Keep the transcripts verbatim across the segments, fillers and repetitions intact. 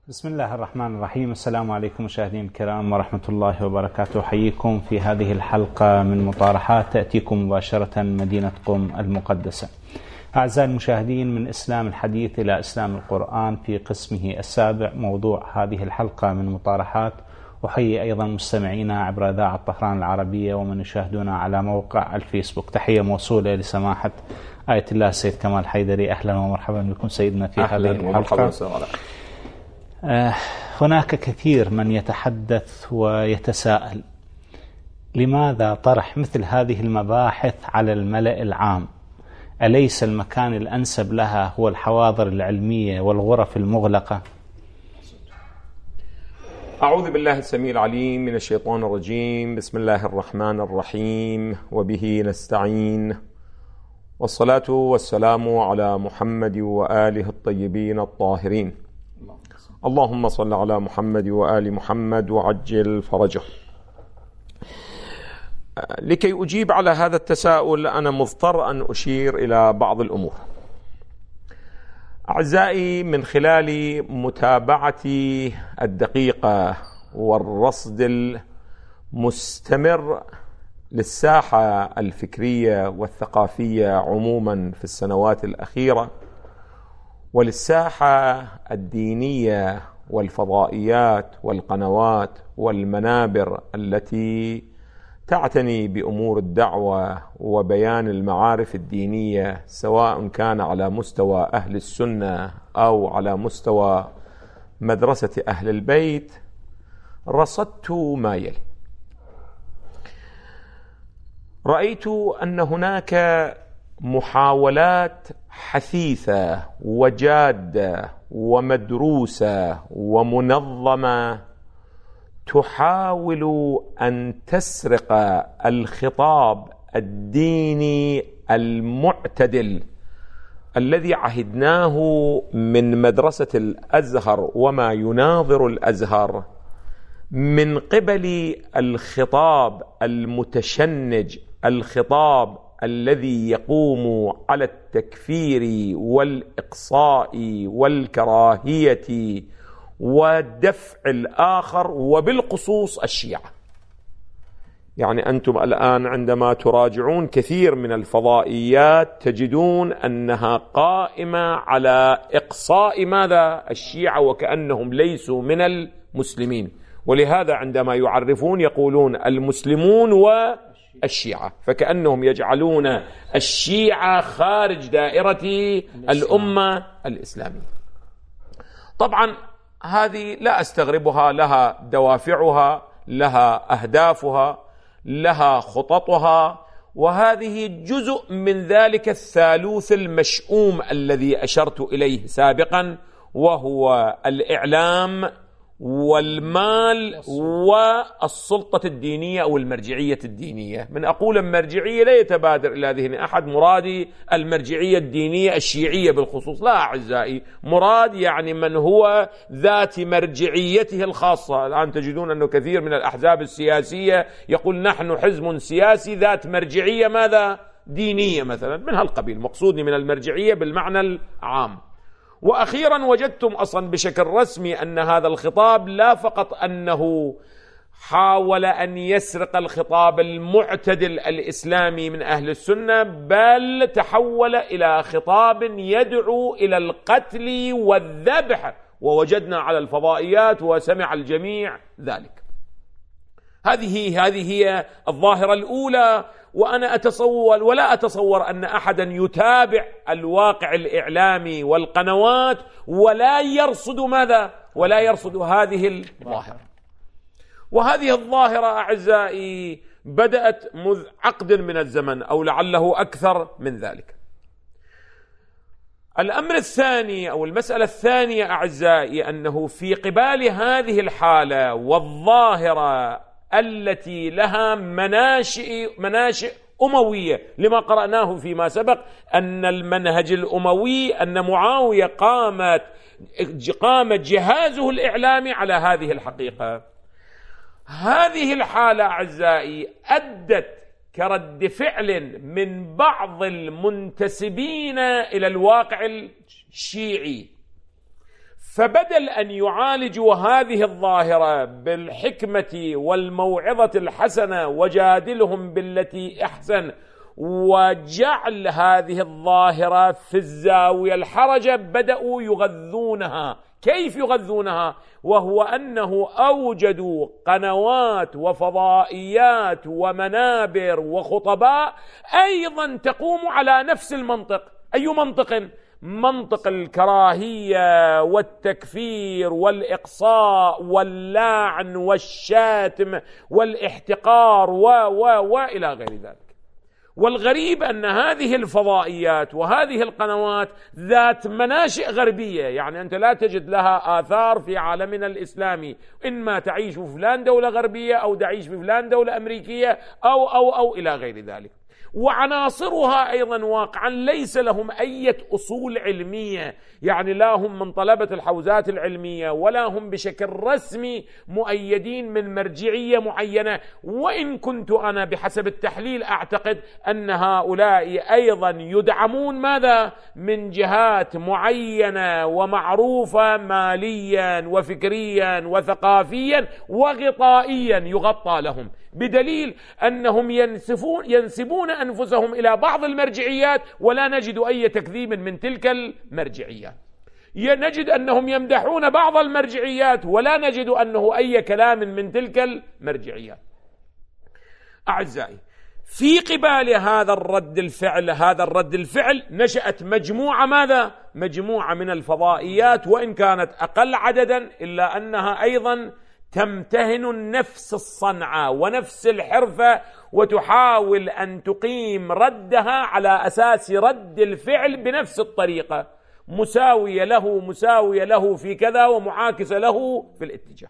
بسم الله الرحمن الرحيم. السلام عليكم مشاهدين الكرام ورحمة الله وبركاته. أحييكم في هذه الحلقة من مطارحات تأتيكم مباشرة من مدينة قم المقدسة. أعزائي المشاهدين، من إسلام الحديث إلى إسلام القرآن في قسمه السابع، موضوع هذه الحلقة من مطارحات. أحيي أيضا مستمعينا عبر إذاعة طهران العربية ومن يشاهدونا على موقع الفيسبوك. تحية موصولة لسماحة آية الله السيد كمال حيدري. أهلا ومرحبا بكم سيدنا في هذه الحلقة. هناك كثير من يتحدث ويتساءل لماذا طرح مثل هذه المباحث على الملأ العام؟ أليس المكان الأنسب لها هو الحواضر العلمية والغرف المغلقة؟ أعوذ بالله السميع العليم من الشيطان الرجيم. بسم الله الرحمن الرحيم، وبه نستعين، والصلاة والسلام على محمد وآله الطيبين الطاهرين. اللهم صل على محمد وآل محمد وعجل فرجه. لكي أجيب على هذا التساؤل أنا مضطر أن أشير إلى بعض الأمور. أعزائي، من خلال متابعتي الدقيقة والرصد المستمر للساحة الفكرية والثقافية عموما في السنوات الأخيرة، وللساحة الدينية والفضائيات والقنوات والمنابر التي تعتني بأمور الدعوة وبيان المعارف الدينية، سواء كان على مستوى أهل السنة أو على مستوى مدرسة أهل البيت، رصدت ما يلي. رأيت أن هناك محاولات حثيثة وجادة ومدروسة ومنظمة تحاول أن تسرق الخطاب الديني المعتدل الذي عهدناه من مدرسة الأزهر وما يناظر الأزهر، من قبل الخطاب المتشنج، الخطاب الذي يقوم على التكفير والإقصاء والكراهية ودفع الآخر، وبالخصوص الشيعة. يعني أنتم الآن عندما تراجعون كثير من الفضائيات تجدون أنها قائمة على إقصاء ماذا؟ الشيعة، وكأنهم ليسوا من المسلمين. ولهذا عندما يعرفون يقولون المسلمون والشيعة، فكأنهم يجعلون الشيعة خارج دائرة الأمة الإسلامية. طبعا هذه لا أستغربها، لها دوافعها، لها أهدافها، لها خططها، وهذه جزء من ذلك الثالوث المشؤوم الذي أشرت إليه سابقا، وهو الإعلام والمال والسلطة الدينية أو المرجعية الدينية. من أقول المرجعية لا يتبادر إلى ذهن أحد مرادي المرجعية الدينية الشيعية بالخصوص، لا أعزائي، مراد يعني من هو ذات مرجعيته الخاصة. الآن تجدون أنه كثير من الأحزاب السياسية يقول نحن حزب سياسي ذات مرجعية ماذا؟ دينية مثلا، من هالقبيل. مقصودني من المرجعية بالمعنى العام. وأخيرا وجدتم أصلا بشكل رسمي أن هذا الخطاب لا فقط أنه حاول أن يسرق الخطاب المعتدل الإسلامي من أهل السنة، بل تحول إلى خطاب يدعو إلى القتل والذبح، ووجدنا على الفضائيات وسمع الجميع ذلك. هذه هذه هي الظاهرة الأولى. وأنا أتصور ولا أتصور أن أحدا يتابع الواقع الإعلامي والقنوات ولا يرصد ماذا؟ ولا يرصد هذه الظاهرة. وهذه الظاهرة أعزائي بدأت منذ عقد من الزمن، أو لعله أكثر من ذلك. الأمر الثاني أو المسألة الثانية أعزائي، أنه في قبال هذه الحالة والظاهرة التي لها مناشئ مناشئ أموية، لما قرأناه فيما سبق أن المنهج الأموي، أن معاوية قامت قامت جهازه الإعلامي على هذه الحقيقة. هذه الحالة أعزائي أدت كرد فعل من بعض المنتسبين إلى الواقع الشيعي فبدل أن يعالجوا هذه الظاهرة بالحكمة والموعظة الحسنة وجادلهم بالتي أحسن وجعل هذه الظاهرة في الزاوية الحرجة، بدأوا يغذونها. كيف يغذونها؟ وهو أنه أوجدوا قنوات وفضائيات ومنابر وخطباء أيضا تقوم على نفس المنطق. أي منطق؟ منطق الكراهية والتكفير والإقصاء واللعن والشاتم والاحتقار و و وإلى غير ذلك. والغريب أن هذه الفضائيات وهذه القنوات ذات مناشئ غربية، يعني أنت لا تجد لها آثار في عالمنا الإسلامي، إما تعيش في فلان دولة غربية أو تعيش في فلان دولة أمريكية أو أو أو إلى غير ذلك. وعناصرها أيضا واقعا ليس لهم أي أصول علمية، يعني لا هم من طلبة الحوزات العلمية ولا هم بشكل رسمي مؤيدين من مرجعية معينة. وإن كنت أنا بحسب التحليل أعتقد أن هؤلاء أيضا يدعمون ماذا؟ من جهات معينة ومعروفة ماليا وفكريا وثقافيا وغطائيا يغطى لهم، بدليل أنهم ينسفون ينسبون أنفسهم إلى بعض المرجعيات ولا نجد أي تكذيب من تلك المرجعيات. نجد أنهم يمدحون بعض المرجعيات ولا نجد أنه أي كلام من تلك المرجعيات. أعزائي، في قبال هذا الرد الفعل هذا الرد الفعل نشأت مجموعة ماذا؟ مجموعة من الفضائيات، وإن كانت أقل عددا إلا أنها أيضا تمتهن النفس الصنعة ونفس الحرفة، وتحاول أن تقيم ردها على أساس رد الفعل بنفس الطريقة، مساوية له مساوية له في كذا ومعاكسة له في الاتجاه.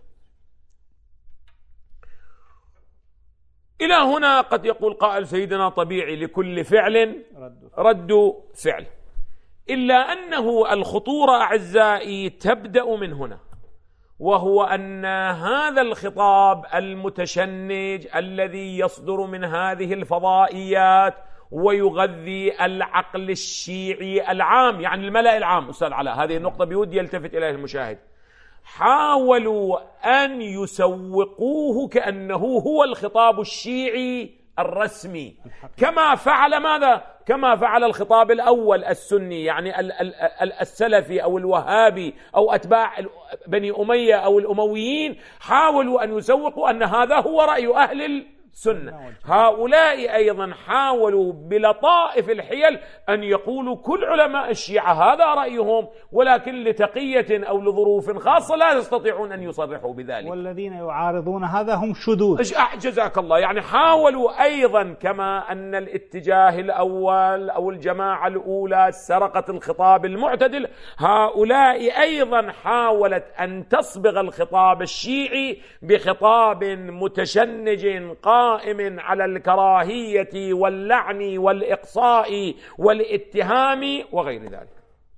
إلى هنا قد يقول قائل سيدنا طبيعي لكل فعل رد فعل، إلا أنه الخطورة أعزائي تبدأ من هنا، وهو أن هذا الخطاب المتشنج الذي يصدر من هذه الفضائيات ويغذي العقل الشيعي العام، يعني الملأ العام، أستاذ علاء هذه النقطة بودي يلتفت إليها المشاهد، حاولوا أن يسوقوه كأنه هو الخطاب الشيعي الرسمي، كما فعل ماذا؟ كما فعل الخطاب الأول السني، يعني السلفي أو الوهابي أو أتباع بني أمية أو الأمويين، حاولوا أن يسوقوا أن هذا هو رأي أهل السنة. هؤلاء أيضا حاولوا بلطائف الحيل أن يقولوا كل علماء الشيعة هذا رأيهم، ولكن لتقية أو لظروف خاصة لا يستطيعون أن يصرحوا بذلك، والذين يعارضون هذا هم شذوذ. جزاك الله. يعني حاولوا أيضا كما أن الاتجاه الأول أو الجماعة الأولى سرقت الخطاب المعتدل، هؤلاء أيضا حاولت أن تصبغ الخطاب الشيعي بخطاب متشنج قائم على الكراهية واللعن والإقصاء والاتهام وغير ذلك.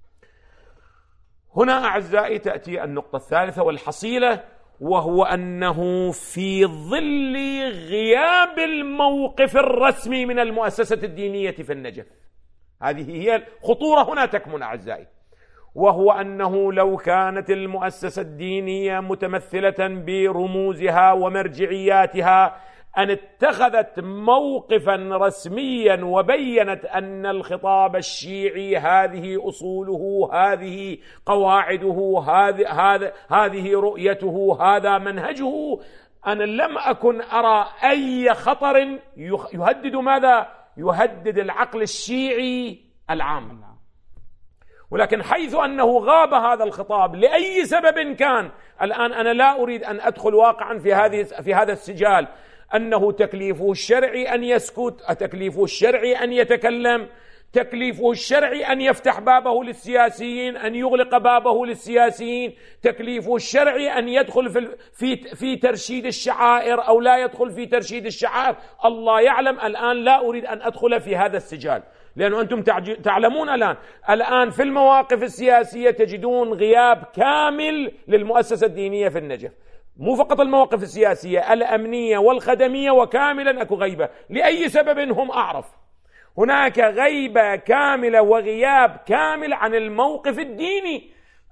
هنا أعزائي تأتي النقطة الثالثة والحصيلة، وهو أنه في ظل غياب الموقف الرسمي من المؤسسة الدينية في النجف، هذه هي الخطورة هنا تكمن أعزائي، وهو أنه لو كانت المؤسسة الدينية متمثلة برموزها ومرجعياتها أن اتخذت موقفا رسميا وبينت أن الخطاب الشيعي هذه أصوله، هذه قواعده، هذه هذه رؤيته، هذا منهجه، أنا لم أكن أرى أي خطر يهدد ماذا؟ يهدد العقل الشيعي العام. ولكن حيث أنه غاب هذا الخطاب لأي سبب كان، الآن أنا لا أريد أن أدخل واقعا في هذه في هذا السجال، أنه تكليفه الشرعي أن يسكت، تكليفه الشرعي أن يتكلم، تكليفه الشرعي أن يفتح بابه للسياسيين، أن يغلق بابه للسياسيين، تكليفه الشرعي أن يدخل في في في ترشيد الشعائر أو لا يدخل في ترشيد الشعائر، الله يعلم. الآن لا أريد أن أدخل في هذا السجال، لأنه أنتم تعلمون الآن الآن في المواقف السياسية تجدون غياب كامل للمؤسسة الدينية في النجف، مو فقط المواقف السياسية، الأمنية والخدمية، وكاملا أكو غيبة لأي سبب هم أعرف. هناك غيبة كاملة وغياب كامل عن الموقف الديني.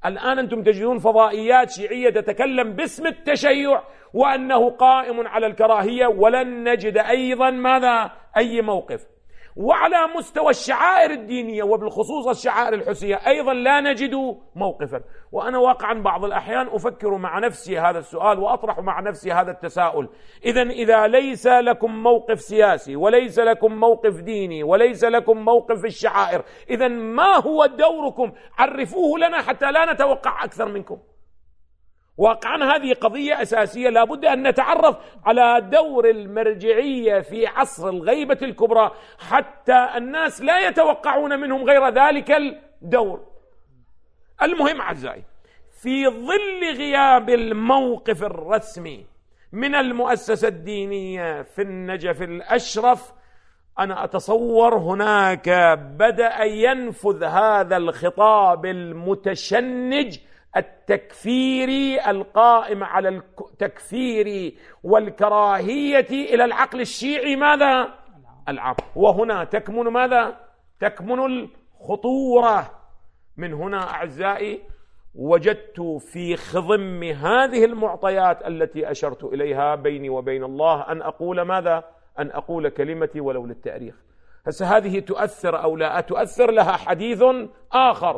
الآن أنتم تجدون فضائيات شيعية تتكلم باسم التشيع وأنه قائم على الكراهية، ولن نجد أيضا ماذا أي موقف. وعلى مستوى الشعائر الدينية وبالخصوص الشعائر الحسية أيضا لا نجد موقفا. وأنا واقعا بعض الأحيان أفكر مع نفسي هذا السؤال وأطرح مع نفسي هذا التساؤل: إذن إذا ليس لكم موقف سياسي وليس لكم موقف ديني وليس لكم موقف في الشعائر، إذن ما هو دوركم؟ عرفوه لنا حتى لا نتوقع أكثر منكم. واقعا هذه قضية أساسية لا بد أن نتعرف على دور المرجعية في عصر الغيبة الكبرى حتى الناس لا يتوقعون منهم غير ذلك الدور. المهم أعزائي، في ظل غياب الموقف الرسمي من المؤسسة الدينية في النجف الأشرف، أنا أتصور هناك بدأ ينفذ هذا الخطاب المتشنج التكفيري القائم على التكفير والكراهية إلى العقل الشيعي ماذا؟ العام. وهنا تكمن ماذا؟ تكمن الخطورة. من هنا أعزائي وجدت في خضم هذه المعطيات التي أشرت إليها بيني وبين الله أن أقول ماذا؟ أن أقول كلمتي ولو للتاريخ. هسه هذه تؤثر أو لا تؤثر لها حديث آخر،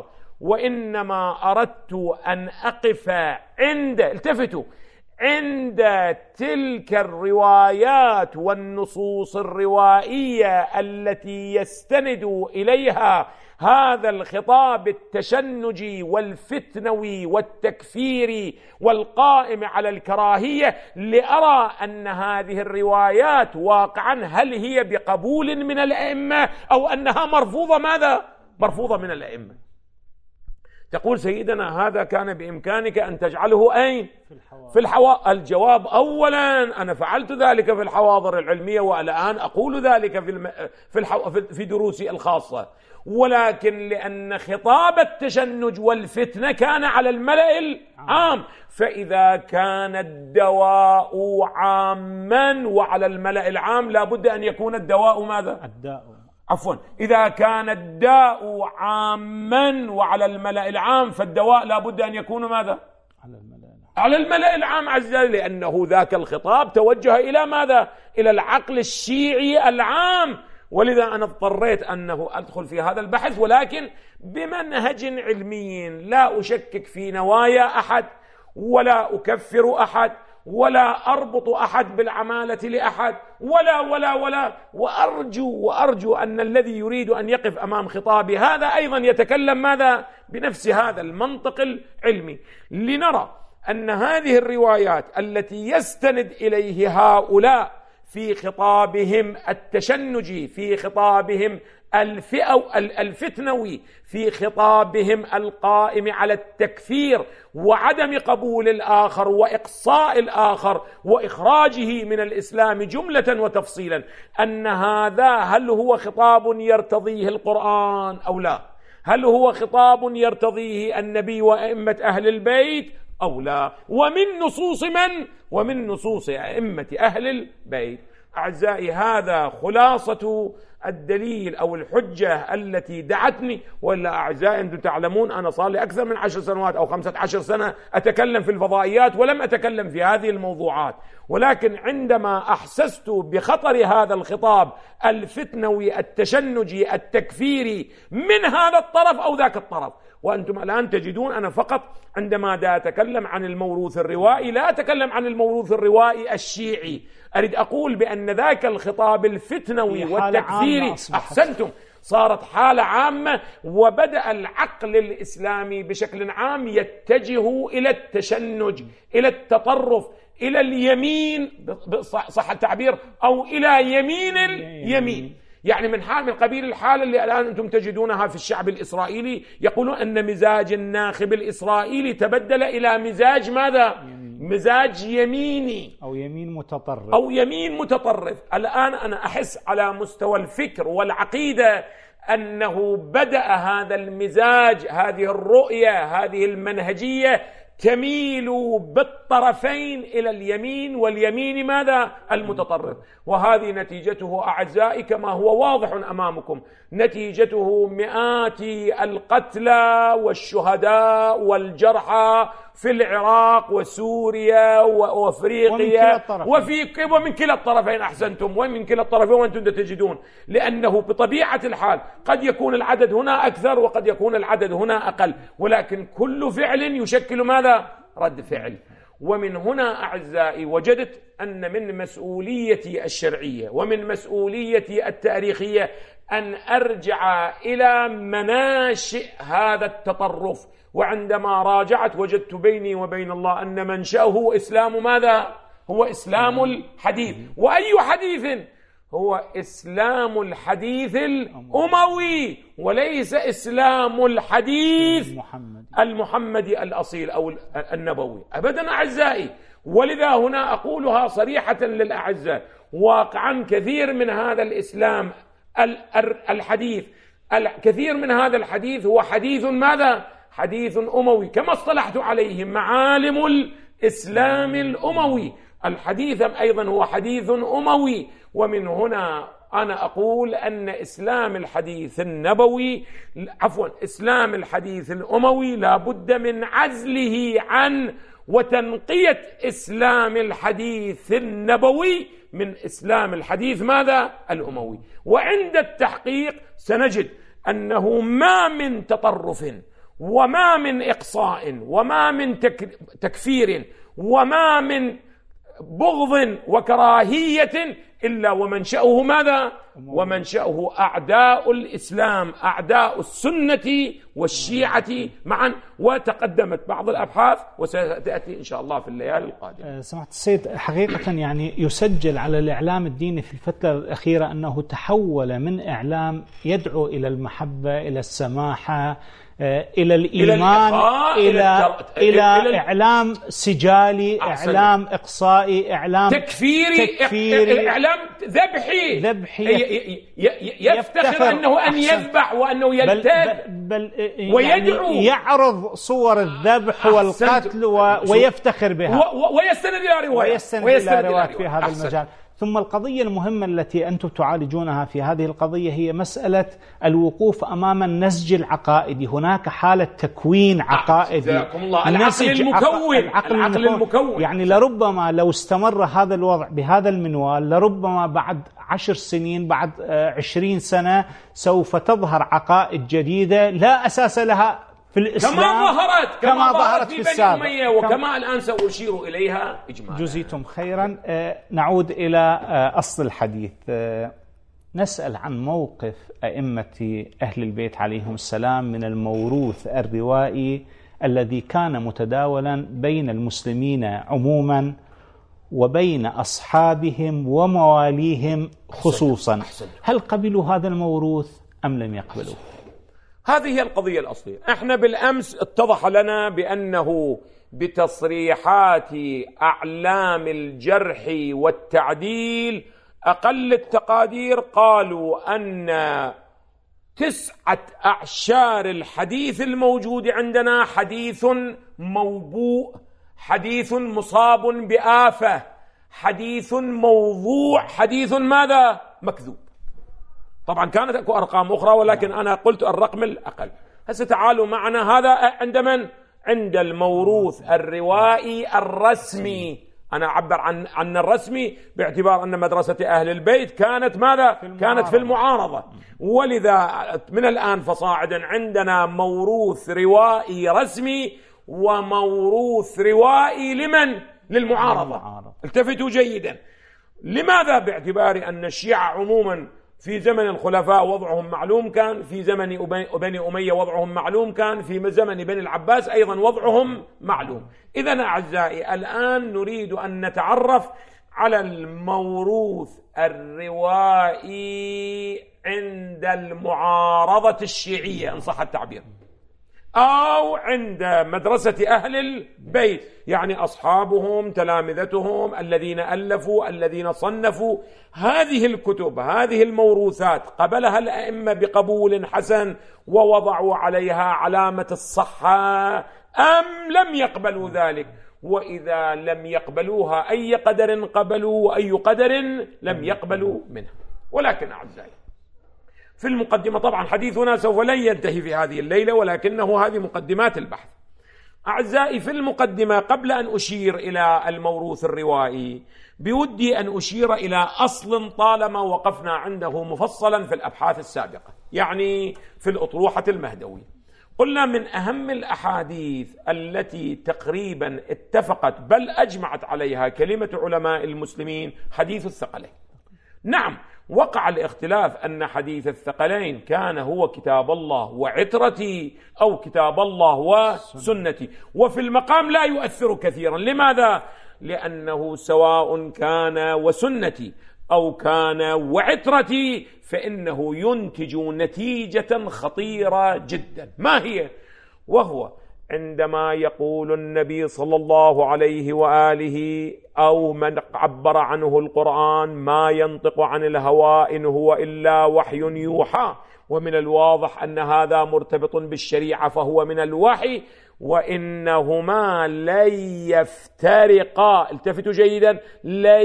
وإنما أردت أن أقف عند التفتوا عند تلك الروايات والنصوص الروائية التي يستند إليها هذا الخطاب التشنجي والفتنوي والتكفيري والقائم على الكراهية، لأرى أن هذه الروايات واقعا هل هي بقبول من الأئمة أو أنها مرفوضة ماذا؟ مرفوضة من الأئمة. تقول سيدنا هذا كان بإمكانك أن تجعله أين؟ في الحواضر. الجواب أولا أنا فعلت ذلك في الحواضر العلمية والآن أقول ذلك في الم... في, الحو... في دروسي الخاصة، ولكن لأن خطاب التشنج والفتنة كان على الملأ العام، فإذا كان الدواء عاما وعلى الملأ العام لا بد أن يكون الدواء ماذا؟ الداء عفوا إذا كان الداء عاما وعلى الملأ العام فالدواء لا بد أن يكون ماذا؟ على الملأ العام. على الملأ العام عز وجل، لأنه ذاك الخطاب توجه إلى ماذا؟ إلى العقل الشيعي العام. ولذا أنا اضطريت أنه أدخل في هذا البحث، ولكن بمنهج علمي لا أشكك في نوايا أحد ولا أكفر أحد ولا أربط أحد بالعمالة لأحد ولا ولا ولا وأرجو وأرجو أن الذي يريد أن يقف أمام خطابي هذا أيضا يتكلم ماذا؟ بنفس هذا المنطق العلمي، لنرى أن هذه الروايات التي يستند إليه هؤلاء في خطابهم التشنجي، في خطابهم الفتنوي، في خطابهم القائم على التكفير وعدم قبول الآخر وإقصاء الآخر وإخراجه من الإسلام جملة وتفصيلا، أن هذا هل هو خطاب يرتضيه القرآن أو لا؟ هل هو خطاب يرتضيه النبي وأئمة أهل البيت أو لا؟ ومن نصوص من؟ ومن نصوص أئمة أهل البيت. أعزائي هذا خلاصة الدليل أو الحجة التي دعتني. ولا أعزائي أنتم تعلمون أنا صار لي أكثر من عشر سنوات أو خمسة عشر سنة أتكلم في الفضائيات ولم أتكلم في هذه الموضوعات، ولكن عندما أحسست بخطر هذا الخطاب الفتنوي التشنجي التكفيري من هذا الطرف أو ذاك الطرف، وأنتم الآن تجدون أنا فقط عندما دا أتكلم عن الموروث الروائي لا أتكلم عن الموروث الروائي الشيعي، أريد أقول بأن ذاك الخطاب الفتنوي والتكفيري أحسنتم صارت حالة عامة، وبدأ العقل الإسلامي بشكل عام يتجه إلى التشنج، إلى التطرف، إلى اليمين صح التعبير، أو إلى يمين اليمين. يعني من حال من قبيل الحالة اللي الآن أنتم تجدونها في الشعب الإسرائيلي، يقولون أن مزاج الناخب الإسرائيلي تبدل إلى مزاج ماذا؟ مزاج يميني أو يمين متطرف أو يمين متطرف. الآن أنا أحس على مستوى الفكر والعقيدة أنه بدأ هذا المزاج، هذه الرؤية، هذه المنهجية تميل بالطرفين إلى اليمين، واليمين ماذا؟ المتطرف. وهذه نتيجته أعزائي كما هو واضح أمامكم، نتيجته مئات القتلى والشهداء والجرحى في العراق وسوريا وأفريقيا وفي ومن كلا الطرفين. أحسنتم، ومن كلا الطرفين وأنتم تجدون، لأنه بطبيعة الحال قد يكون العدد هنا أكثر وقد يكون العدد هنا أقل، ولكن كل فعل يشكل ماذا؟ رد فعل. ومن هنا أعزائي وجدت أن من مسؤوليتي الشرعية ومن مسؤوليتي التاريخية أن أرجع إلى مناشئ هذا التطرف. وعندما راجعت وجدت بيني وبين الله أن منشأه إسلام ماذا؟ هو إسلام الحديث. وأي حديث؟ هو إسلام الحديث الأموي، وليس إسلام الحديث المحمدي الأصيل أو النبوي أبدا أعزائي. ولذا هنا أقولها صريحة للأعزاء، واقعا كثير من هذا الإسلام الحديث، كثير من هذا الحديث هو حديث ماذا؟ حديث أموي، كما اصطلحت عليه معالم الإسلام الأموي. الحديث أيضا هو حديث أموي. ومن هنا أنا أقول أن إسلام الحديث النبوي عفوا إسلام الحديث الأموي لا بد من عزله عن وتنقية إسلام الحديث النبوي من إسلام الحديث ماذا؟ الأموي. وعند التحقيق سنجد أنه ما من تطرف وما من إقصاء وما من تكفير وما من بغض وكراهية إلا ومنشأه ماذا؟ ومنشأه أعداء الإسلام، أعداء السنة والشيعة معا. وتقدمت بعض الأبحاث وستأتي إن شاء الله في الليالي القادمة. سمعت السيد، حقيقة يعني يسجل على الإعلام الديني في الفترة الأخيرة أنه تحول من إعلام يدعو إلى المحبة، إلى السماحة، إلى الإيمان، إلى إلى, إلى, إلى إعلام سجالي، أحسن. إعلام إقصائي، إعلام تكفيري, تكفيري إعلام ذبحي, ذبحي يفتخر, يفتخر أنه أن يذبح وأنه يلتذ بل, بل ويدعو يعني يعرض صور الذبح والقتل ويفتخر بها ويستند إلى رواية ويستند إلى رواية في هذا أحسن. المجال. ثم القضية المهمة التي أنتم تعالجونها في هذه القضية هي مسألة الوقوف أمام النسج العقائدي. هناك حالة تكوين عقائدي، العقل المكون. العقل المكون. المكون يعني لربما لو استمر هذا الوضع بهذا المنوال، لربما بعد عشر سنين، بعد عشرين سنة سوف تظهر عقائد جديدة لا أساس لها في الإسلام، كما ظهرت كما, كما ظهرت في بني أمية، وكما الآن سأشير إليها إجمالا. جزيتم خيرا. آه نعود إلى آه أصل الحديث. آه نسأل عن موقف أئمة أهل البيت عليهم السلام من الموروث الروائي الذي كان متداولا بين المسلمين عموما وبين أصحابهم ومواليهم خصوصا. هل قبلوا هذا الموروث أم لم يقبلوا؟ هذه هي القضية الأصلية. احنا بالأمس اتضح لنا بأنه بتصريحات أعلام الجرح والتعديل أقل التقادير قالوا أن تسعة أعشار الحديث الموجود عندنا حديث موبوء، حديث مصاب بآفة، حديث موضوع، حديث ماذا؟ مكذوب. طبعا كانت اكو ارقام اخرى ولكن انا قلت الرقم الاقل. هسه تعالوا معنا، هذا عند من؟ عند الموروث الروائي الرسمي. انا اعبر عن عن الرسمي باعتبار ان مدرسة اهل البيت كانت ماذا؟ في كانت في المعارضة. ولذا من الان فصاعدا عندنا موروث روائي رسمي وموروث روائي لمن؟ للمعارضة. التفتوا جيدا. لماذا؟ باعتبار ان الشيعة عموما في زمن الخلفاء وضعهم معلوم كان، في زمن بني أمية وضعهم معلوم كان، في زمن بني العباس أيضا وضعهم معلوم. إذن أعزائي الآن نريد أن نتعرف على الموروث الروائي عند المعارضة الشيعية إن صح التعبير، أو عند مدرسة أهل البيت، يعني أصحابهم، تلامذتهم، الذين ألفوا، الذين صنفوا هذه الكتب، هذه الموروثات، قبلها الأئمة بقبول حسن ووضعوا عليها علامة الصحة أم لم يقبلوا ذلك؟ وإذا لم يقبلوها أي قدر قبلوا وأي قدر لم يقبلوا منها. ولكن أعزائي في المقدمة، طبعا حديثنا سوف لن ينتهي في هذه الليلة، ولكنه هذه مقدمات البحث. أعزائي في المقدمة قبل أن أشير إلى الموروث الروائي بودي أن أشير إلى أصل طالما وقفنا عنده مفصلا في الأبحاث السابقة، يعني في الأطروحة المهدوية. قلنا من أهم الأحاديث التي تقريبا اتفقت بل أجمعت عليها كلمة علماء المسلمين حديث الثقلين. نعم، وقع الاختلاف أن حديث الثقلين كان هو كتاب الله وعترتي أو كتاب الله وسنتي، وفي المقام لا يؤثر كثيرا. لماذا؟ لأنه سواء كان وسنتي أو كان وعترتي فإنه ينتج نتيجة خطيرة جدا. ما هي؟ وهو عندما يقول النبي صلى الله عليه وآله أو من عبر عنه القرآن ما ينطق عن الهوى إن هو إلا وحي يوحى، ومن الواضح أن هذا مرتبط بالشريعة فهو من الوحي، وإنهما لن يفترقا، التفتوا جيدا، لن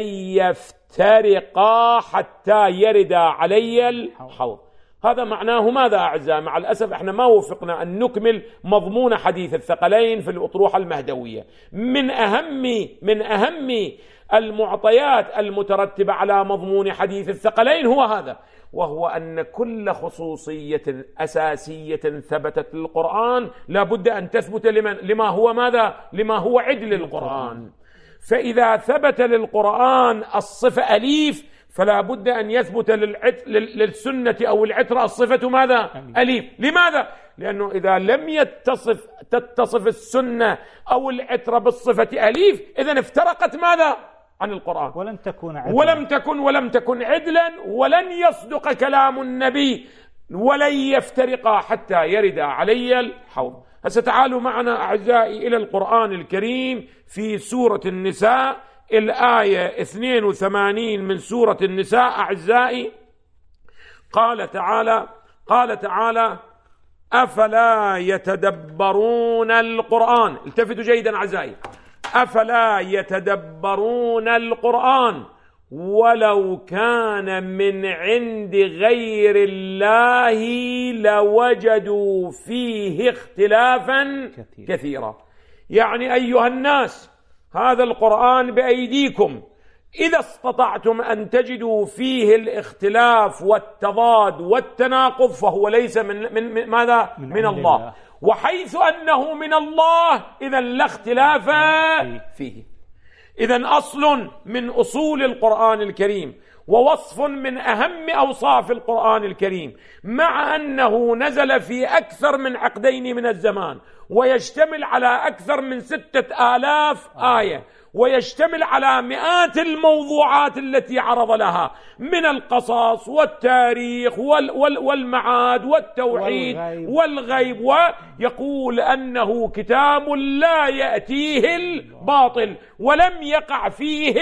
يفترقا حتى يرد علي الحوض. هذا معناه ماذا أعزائي؟ مع الأسف احنا ما وفقنا أن نكمل مضمون حديث الثقلين في الأطروحة المهدوية. من أهم من أهم المعطيات المترتبة على مضمون حديث الثقلين هو هذا، وهو أن كل خصوصية أساسية ثبتت للقرآن لا بد أن تثبت لمن؟ لما هو ماذا؟ لما هو عدل القرآن. فإذا ثبت للقرآن الصفة أليف فلا بد أن يثبت للسنة أو العترة الصفة ماذا؟ أليف. لماذا؟ لأنه إذا لم يتصف تتصف السنة أو العترة بالصفة أليف إذن افترقت ماذا؟ عن القرآن، ولم تكن عدلا ولم تكن ولم تكن عدلا ولن يصدق كلام النبي ولن يفترقا حتى يرد علي الحوض. هسه تعالوا معنا أعزائي إلى القرآن الكريم في سورة النساء الآية اثنين وثمانين من سورة النساء. أعزائي قال تعالى قال تعالى أفلا يتدبرون القرآن، التفتوا جيدا أعزائي، أفلا يتدبرون القرآن ولو كان من عند غير الله لوجدوا فيه اختلافا كثيرا. يعني أيها الناس هذا القرآن بأيديكم، إذا استطعتم أن تجدوا فيه الاختلاف والتضاد والتناقض فهو ليس من, من, من ماذا؟ من, من الله. الله، وحيث أنه من الله إذن لا اختلاف فيه. إذن أصل من أصول القرآن الكريم ووصف من أهم أوصاف القرآن الكريم، مع أنه نزل في أكثر من عقدين من الزمان ويشتمل على أكثر من ستة آلاف آية ويشتمل على مئات الموضوعات التي عرض لها من القصص والتاريخ وال وال والمعاد والتوحيد والغيب, والغيب ويقول أنه كتاب لا يأتيه الباطل ولم يقع فيه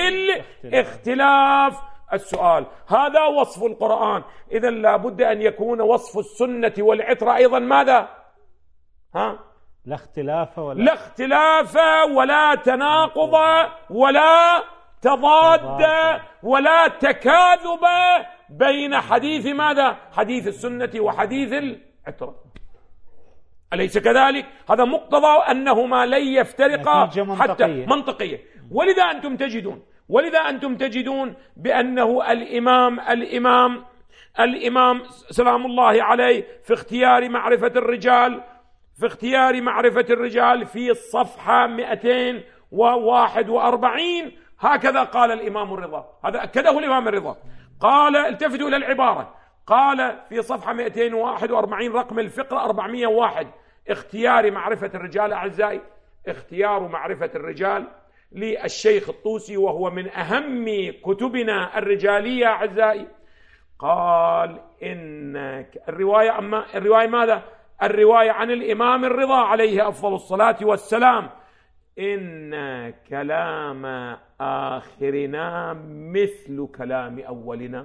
الاختلاف. السؤال، هذا وصف القرآن، إذن لا بد أن يكون وصف السنة والعترة أيضا ماذا؟ ها؟ لا اختلاف ولا لا اختلاف ولا تناقض ولا تضاد ولا تكاذب بين حديث ماذا؟ حديث السنة وحديث العترة. أليس كذلك؟ هذا مقتضى أنهما لن يفترقا حتى منطقية. ولذا أنتم تجدون ولذا أنتم تجدون بأنه الإمام الإمام الإمام سلام الله عليه في اختيار معرفة الرجال في اختيار معرفة الرجال في الصفحة مئتين وواحد وأربعين هكذا قال الإمام الرضا، هذا أكده الإمام الرضا، قال التفتوا إلى العبارة، قال في صفحة مئتين وواحد وأربعين رقم الفقرة أربعمئة وواحد اختيار معرفة الرجال. أعزائي اختيار معرفة الرجال للشيخ الطوسي وهو من أهم كتبنا الرجالية أعزائي، قال إن الرواية أما الرواية ماذا؟ الرواية عن الإمام الرضا عليه أفضل الصلاة والسلام، إن كلام آخرنا مثل كلام أولنا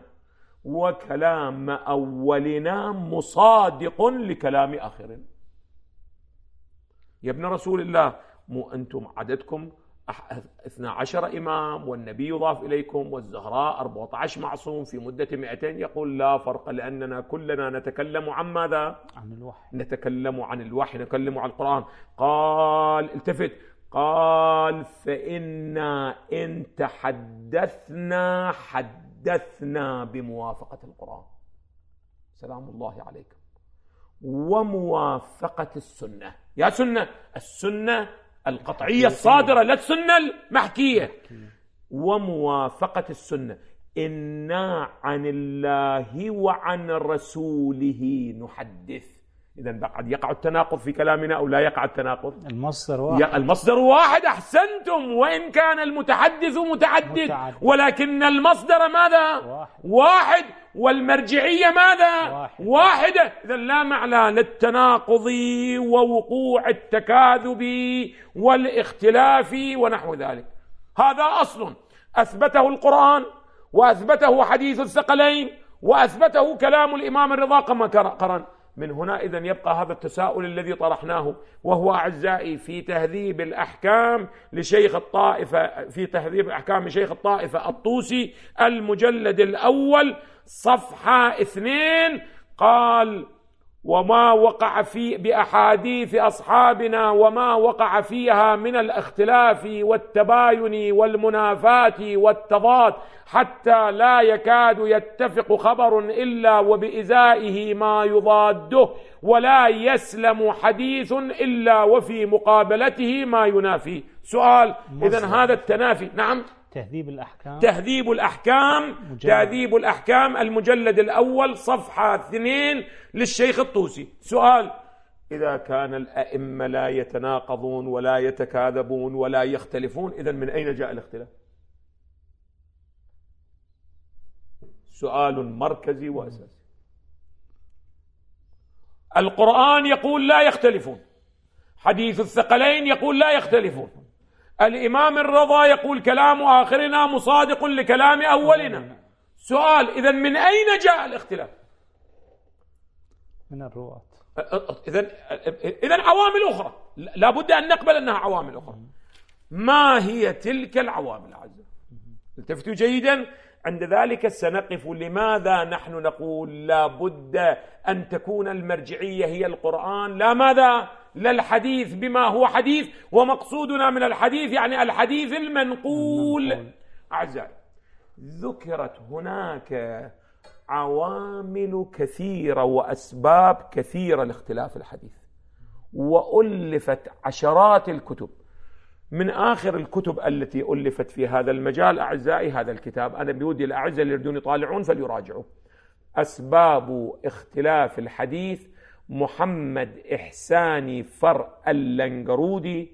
وكلام أولنا مصادق لكلام آخرنا. يا ابن رسول الله مو أنتم عددكم اثنا عشر إمام والنبي يضاف إليكم والزهراء أربعة عشر معصوم في مدة مئتين؟ يقول لا فرق، لأننا كلنا نتكلم عن ماذا؟ عن الوحي. نتكلم عن الوحي، نتكلم عن القرآن. قال التفت، قال فإنا إن تحدثنا حدثنا بموافقة القرآن. سلام الله عليكم. وموافقة السنة، يا سنة السنة القطعية الصادرة، لا السنة المحكية. وموافقة السنة. إنا عن الله وعن رسوله نحدث. إذن بعد يقع التناقض في كلامنا أو لا يقع التناقض؟ المصدر واحد. المصدر واحد، أحسنتم، وإن كان المتحدث متعدد, متعدد. ولكن المصدر ماذا؟ واحد, واحد. والمرجعية ماذا؟ واحد. واحدة. إذن لا معنى للتناقض ووقوع التكاذب والاختلاف ونحو ذلك. هذا أصل أثبته القرآن وأثبته حديث الثقلين وأثبته كلام الإمام الرضا كما قرن. من هنا إذن يبقى هذا التساؤل الذي طرحناه، وهو أعزائي في تهذيب الأحكام لشيخ الطائفة، في تهذيب أحكام شيخ الطائفة الطوسي المجلد الأول صفحة اثنين، قال وما وقع في بأحاديث أصحابنا وما وقع فيها من الاختلاف والتباين والمنافاة والتضاد حتى لا يكاد يتفق خبر إلا وبإزائه ما يضاده، ولا يسلم حديث إلا وفي مقابلته ما ينافي. سؤال، إذن هذا التنافي. نعم، تهذيب الأحكام. تهذيب الأحكام مجلد. تهذيب الأحكام المجلد الأول صفحة اثنين للشيخ الطوسي. سؤال، إذا كان الأئمة لا يتناقضون ولا يتكاذبون ولا يختلفون، إذن من أين جاء الاختلاف؟ سؤال مركزي وأساسي. القرآن يقول لا يختلفون، حديث الثقلين يقول لا يختلفون، الإمام الرضا يقول كلام آخرنا مصادق لكلام أولنا. سؤال، إذن من أين جاء الاختلاف؟ من الرواة. إذن إذن عوامل أخرى، لا بد أن نقبل أنها عوامل أخرى. ما هي تلك العوامل الأعزاء؟ التفتوا جيدا. عند ذلك سنقف لماذا نحن نقول لا بد أن تكون المرجعية هي القرآن، لا ماذا؟ لا الحديث بما هو حديث، ومقصودنا من الحديث يعني الحديث المنقول. أعزائي، ذكرت هناك عوامل كثيرة وأسباب كثيرة لاختلاف الحديث، وألفت عشرات الكتب. من آخر الكتب التي ألفت في هذا المجال أعزائي هذا الكتاب، أنا بودي الأعزاء اللي يريدون يطالعون فليراجعوا، أسباب اختلاف الحديث، محمد إحساني فرع اللنقرودي،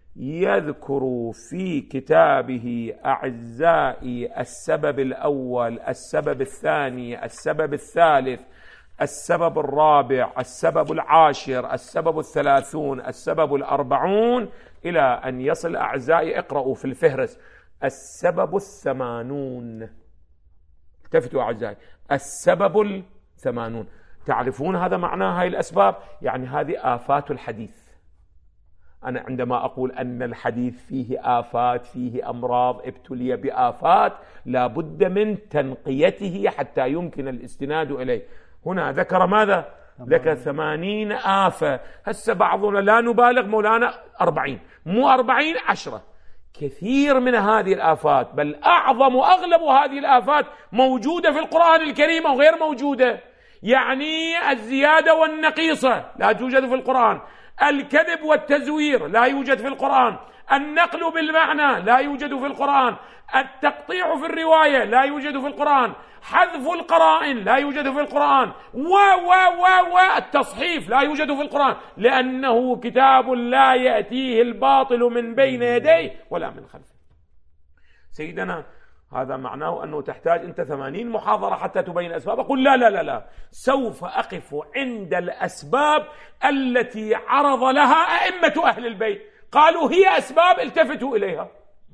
يذكر في كتابه أعزائي السبب الأول، السبب الثاني، السبب الثالث، السبب الرابع، السبب العاشر، السبب الثلاثون، السبب الأربعون، إلى أن يصل أعزائي اقرأوا في الفهرس السبب الثمانون. التفتوا أعزائي، السبب الثمانون. تعرفون هذا معناه هاي الأسباب؟ يعني هذه آفات الحديث. أنا عندما أقول أن الحديث فيه آفات، فيه أمراض، ابتلي بآفات، لا بد من تنقيته حتى يمكن الاستناد إليه. هنا ذكر ماذا؟ ذكر ثمانين آفة. هسه بعضنا لا نبالغ مولانا أربعين، مو أربعين، عشرة. كثير من هذه الآفات، بل أعظم وأغلب هذه الآفات موجودة في القرآن الكريم أو غير موجودة. يعني الزيادة والنقيصة لا توجد في القرآن، الكذب والتزوير لا يوجد في القرآن، النقل بالمعنى لا يوجد في القرآن، التقطيع في الرواية لا يوجد في القرآن، حذف القرائن لا يوجد في القرآن، و و و و التصحيف لا يوجد في القرآن، لأنه كتاب لا يأتيه الباطل من بين يديه ولا من خلفه. سيدنا، هذا معناه أنه تحتاج أنت ثمانين محاضرة حتى تبين الأسباب. أقول لا لا لا لا، سوف أقف عند الأسباب التي عرض لها أئمة أهل البيت، قالوا هي أسباب التفتوا إليها.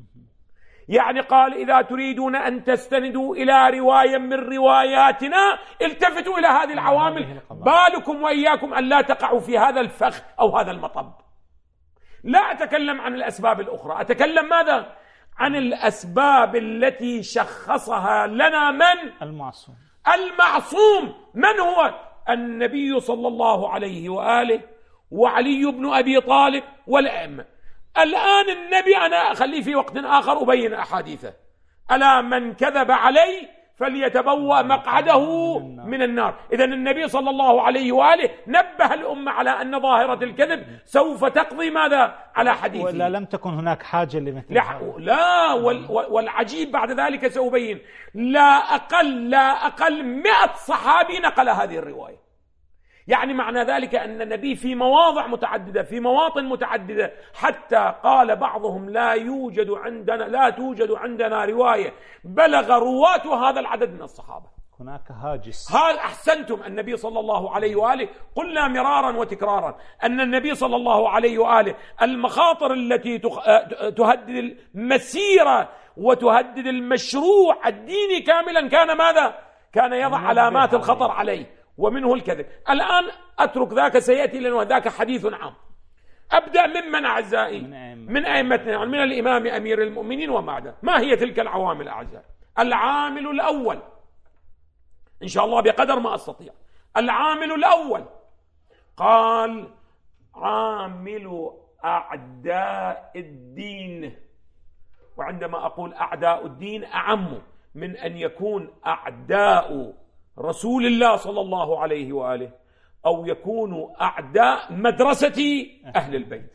يعني قال إذا تريدون أن تستندوا إلى رواية من رواياتنا التفتوا إلى هذه العوامل، بالكم وإياكم أن لا تقعوا في هذا الفخ أو هذا المطب. لا أتكلم عن الأسباب الأخرى، أتكلم ماذا؟ عن الأسباب التي شخصها لنا من؟ المعصوم. المعصوم من هو؟ النبي صلى الله عليه وآله وعلي بن أبي طالب والأئمة. الآن النبي أنا أخليه في وقت آخر أبين أحاديثه. ألا من كذب علي فليتبوأ مقعده من النار. إذن النبي صلى الله عليه وآله نبه الأمة على أن ظاهرة الكذب سوف تقضي ماذا؟ على حديثه. ولا لم تكن هناك حاجة لمثل لا, لا والعجيب بعد ذلك سأبين لا أقل لا أقل مئة صحابي نقل هذه الرواية. يعني معنى ذلك أن النبي في مواضع متعددة في مواطن متعددة، حتى قال بعضهم لا يوجد عندنا لا توجد عندنا رواية بلغ رواة هذا العدد من الصحابة. هناك هاجس. هذا أحسنتم. النبي صلى الله عليه وآله قلنا مرارا وتكرارا أن النبي صلى الله عليه وآله المخاطر التي تهدد المسيرة وتهدد المشروع الديني كاملا كان ماذا؟ كان يضع علامات الخطر عليه، ومنه الكذب. الآن أترك ذاك سيأتي لأنه ذاك حديث عام. أبدأ ممن أعزائي؟ من أئمتنا، من الإمام أمير المؤمنين وما بعده. ما هي تلك العوامل أعزائي؟ العامل الأول إن شاء الله بقدر ما أستطيع. العامل الأول قال عامل أعداء الدين. وعندما أقول أعداء الدين أعم من أن يكون أعداء رسول الله صلى الله عليه وآله أو يكونوا أعداء مدرسة أهل البيت.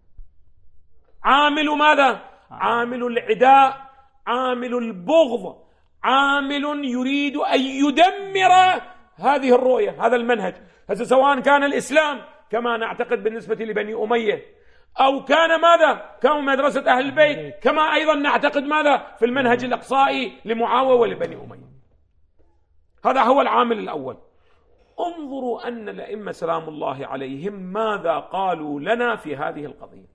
عامل ماذا؟ عامل العداء، عامل البغض، عامل يريد أن يدمر هذه الرؤية، هذا المنهج. هذا سواء كان الإسلام كما نعتقد بالنسبة لبني أمية، أو كان ماذا؟ كان مدرسة أهل البيت، كما أيضا نعتقد ماذا؟ في المنهج الأقصائي لمعاوية ولبني أمية. هذا هو العامل الأول. انظروا أن الأئمة سلام الله عليهم ماذا قالوا لنا في هذه القضية.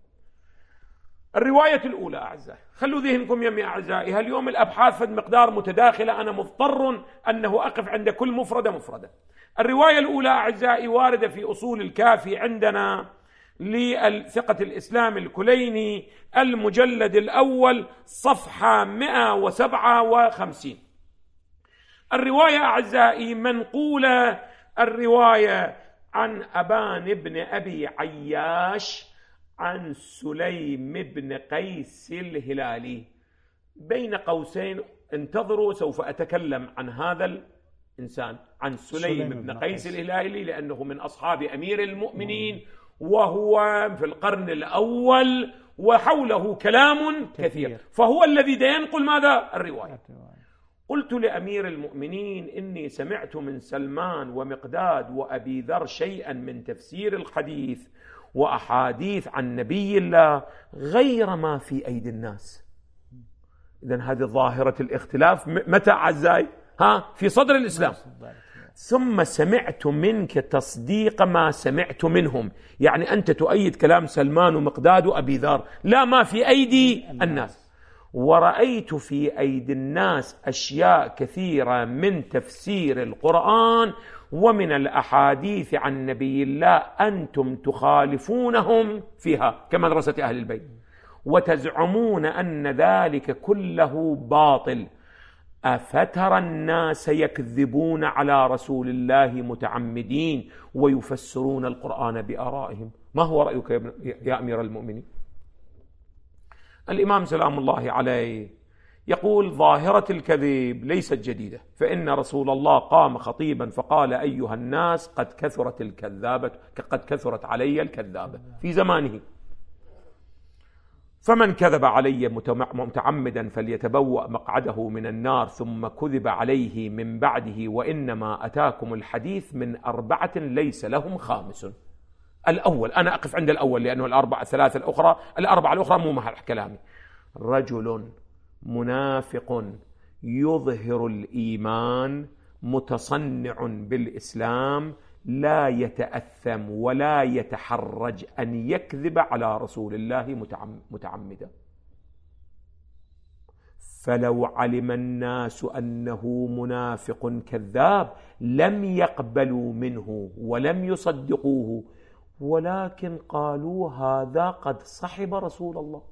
الرواية الأولى أعزائي، خلوا ذهنكم يمي أعزائي، اليوم الأبحاث في المقدار متداخلة، أنا مضطر أنه أقف عند كل مفردة مفردة. الرواية الأولى أعزائي واردة في أصول الكافي عندنا لثقة الإسلام الكليني المجلد الأول صفحة مئة وسبعة وخمسين. الرواية أعزائي منقولة، الرواية عن أبان بن أبي عياش عن سليم بن قيس الهلالي. بين قوسين انتظروا سوف أتكلم عن هذا الإنسان، عن سليم بن قيس الهلالي، لأنه من أصحاب أمير المؤمنين وهو في القرن الأول وحوله كلام كثير، فهو الذي ينقل ماذا؟ الرواية. قلت لأمير المؤمنين إني سمعت من سلمان ومقداد وأبي ذر شيئا من تفسير الحديث وأحاديث عن نبي الله غير ما في أيدي الناس. إذن هذه ظاهرة الاختلاف متى أعزائي؟ ها في صدر الإسلام. ثم سمعت منك تصديق ما سمعت منهم، يعني أنت تؤيد كلام سلمان ومقداد وأبي ذر، لا ما في أيدي الناس. ورأيت في أيدي الناس أشياء كثيرة من تفسير القرآن ومن الأحاديث عن نبي الله أنتم تخالفونهم فيها كمدرسة أهل البيت، وتزعمون أن ذلك كله باطل. أفترى الناس يكذبون على رسول الله متعمدين ويفسرون القرآن بآرائهم؟ ما هو رأيك يا أمير المؤمنين؟ الإمام سلام الله عليه يقول ظاهرة الكذب ليست جديدة، فإن رسول الله قام خطيبا فقال أيها الناس قد كثرت الكذابة، قد كثرت علي الكذابة في زمانه، فمن كذب علي متعمدا فليتبوأ مقعده من النار. ثم كذب عليه من بعده، وإنما أتاكم الحديث من أربعة ليس لهم خامس. الأول أنا أقف عند الأول لأنه الأربعة الثلاثة الأخرى الأربعة الأخرى مو محل كلامي. رجل منافق يظهر الإيمان متصنع بالإسلام لا يتأثم ولا يتحرج أن يكذب على رسول الله متعمدا. فلو علم الناس أنه منافق كذاب لم يقبلوا منه ولم يصدقوه ولكن قالوا هذا قد صحب رسول الله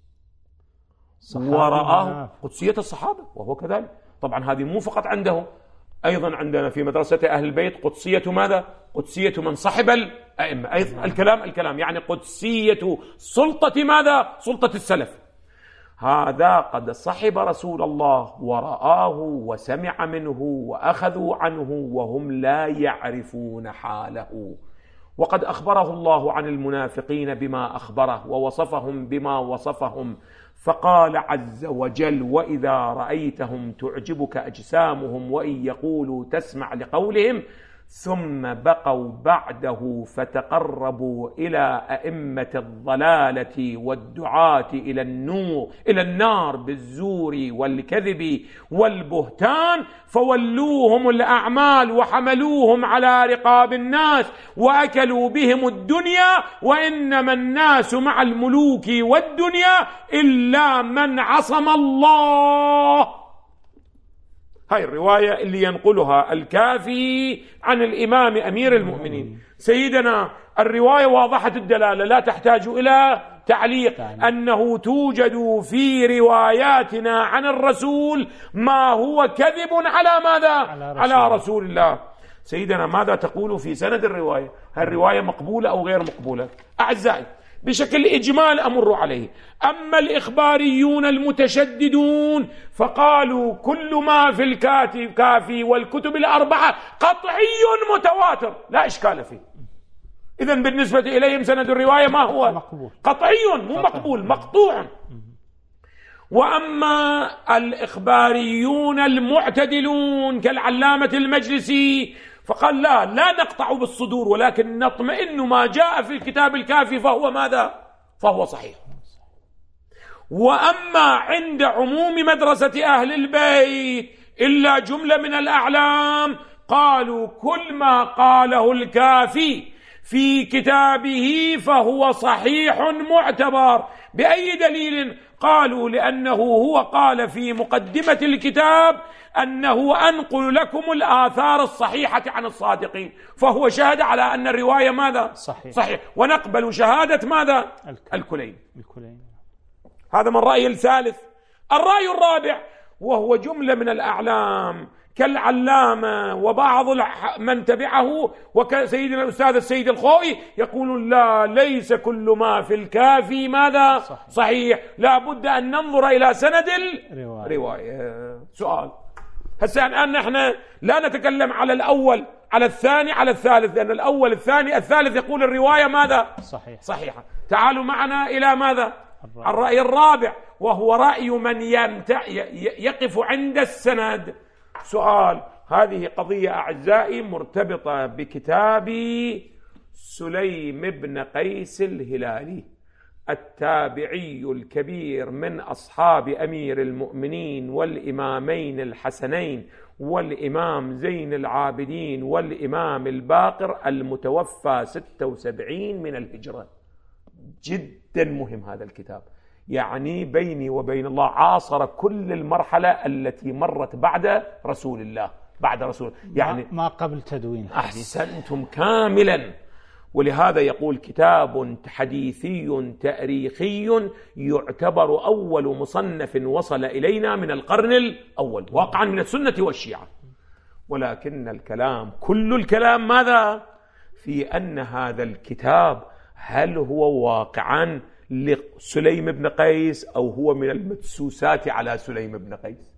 ورآه قدسية الصحابة، وهو كذلك. طبعا هذه مو فقط عنده، أيضا عندنا في مدرسة أهل البيت قدسية ماذا؟ قدسية من صحب الأئمة. أيضا الكلام الكلام يعني قدسية سلطة ماذا؟ سلطة السلف. هذا قد صحب رسول الله ورآه وسمع منه وأخذوا عنه وهم لا يعرفون حاله. وقد أخبره الله عن المنافقين بما أخبره ووصفهم بما وصفهم، فقال عز وجل: وإذا رأيتهم تعجبك أجسامهم وإن يقولوا تسمع لقولهم ثم بقوا بعده فتقربوا إلى أئمة الضلالة والدعاة إلى النور إلى النار بالزور والكذب والبهتان فولوهم الأعمال وحملوهم على رقاب الناس وأكلوا بهم الدنيا، وإنما الناس مع الملوك والدنيا إلا من عصم الله. هاي الرواية اللي ينقلها الكافي عن الإمام أمير المؤمنين سيدنا. الرواية واضحة الدلالة لا تحتاج إلى تعليق، أنه توجد في رواياتنا عن الرسول ما هو كذب على ماذا؟ على رسول, على رسول الله. سيدنا ماذا تقول في سند الرواية؟ هل الرواية مقبولة أو غير مقبولة؟ أعزائي بشكل إجمال أمر عليه. أما الإخباريون المتشددون فقالوا كل ما في الكافي والكتب الأربعة قطعي متواتر لا إشكال فيه. إذن بالنسبة إليهم سند الرواية ما هو؟ مقبول. قطعي مو مقبول، مقطوع. وأما الإخباريون المعتدلون كالعلامة المجلسي فقال لا لا نقطع بالصدور ولكن نطمئن ما جاء في الكتاب الكافي فهو ماذا؟ فهو صحيح. وأما عند عموم مدرسة أهل البيت إلا جملة من الأعلام قالوا كل ما قاله الكافي في كتابه فهو صحيح معتبر. بأي دليل؟ قالوا لأنه هو قال في مقدمة الكتاب أنه أنقل لكم الآثار الصحيحة عن الصادقين، فهو شهد على أن الرواية ماذا؟ صحيح, صحيح. ونقبل شهادة ماذا؟ الكلين. الكلين. هذا من الرأي الثالث. الرأي الرابع وهو جملة من الأعلام كالعلامة وبعض من تبعه وكسيدنا الأستاذ السيد الخوئي يقولون لا ليس كل ما في الكافي ماذا؟ صحيح, صحيح. لا بد أن ننظر إلى سند الرواية. سؤال هسه الآن نحن لا نتكلم على الأول على الثاني على الثالث، لأن الأول الثاني الثالث يقول الرواية ماذا؟ صحيح صحيحة. تعالوا معنا إلى ماذا؟ الرأي, الرأي الرابع وهو رأي من يمتع يقف عند السند. سؤال هذه قضية أعزائي مرتبطة بكتاب سليم بن قيس الهلالي التابعي الكبير من أصحاب أمير المؤمنين والإمامين الحسنين والإمام زين العابدين والإمام الباقر المتوفى ستة وسبعين من الهجرة. جدا مهم هذا الكتاب، يعني بيني وبين الله عاصر كل المرحلة التي مرت بعد رسول الله بعد رسول يعني ما قبل تدوين. أحسنتم كاملا. ولهذا يقول كتاب حديثي تاريخي يعتبر أول مصنف وصل إلينا من القرن الأول واقعا من السنة والشيعة. ولكن الكلام كل الكلام ماذا؟ في أن هذا الكتاب هل هو واقعا لسليم بن قيس أو هو من المدسوسات على سليم بن قيس؟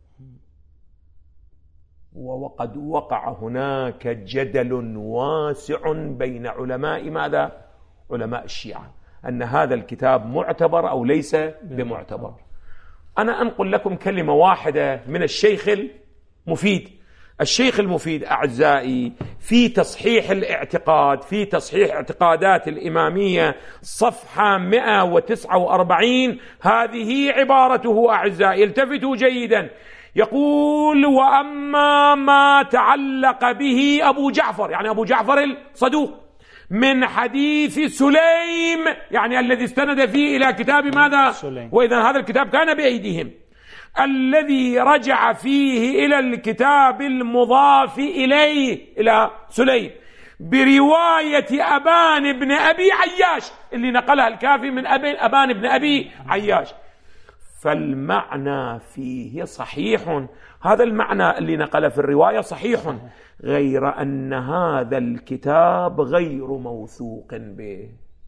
وقد وقع هناك جدل واسع بين علماء ماذا؟ علماء الشيعة أن هذا الكتاب معتبر أو ليس بمعتبر. أنا أنقل لكم كلمة واحدة من الشيخ المفيد. الشيخ المفيد أعزائي في تصحيح الاعتقاد في تصحيح اعتقادات الإمامية صفحة مئة وتسعة وأربعين هذه عبارته أعزائي التفتوا جيدا. يقول وأما ما تعلق به أبو جعفر يعني أبو جعفر الصدوق من حديث سليم يعني الذي استند فيه إلى كتاب ماذا؟ وإذا هذا الكتاب كان بأيديهم الذي رجع فيه إلى الكتاب المضاف إليه إلى سليم برواية أبان بن أبي عياش اللي نقلها الكافي من أبان بن أبي عياش، فالمعنى فيه صحيح، هذا المعنى اللي نقله في الرواية صحيح، غير أن هذا الكتاب غير موثوق به.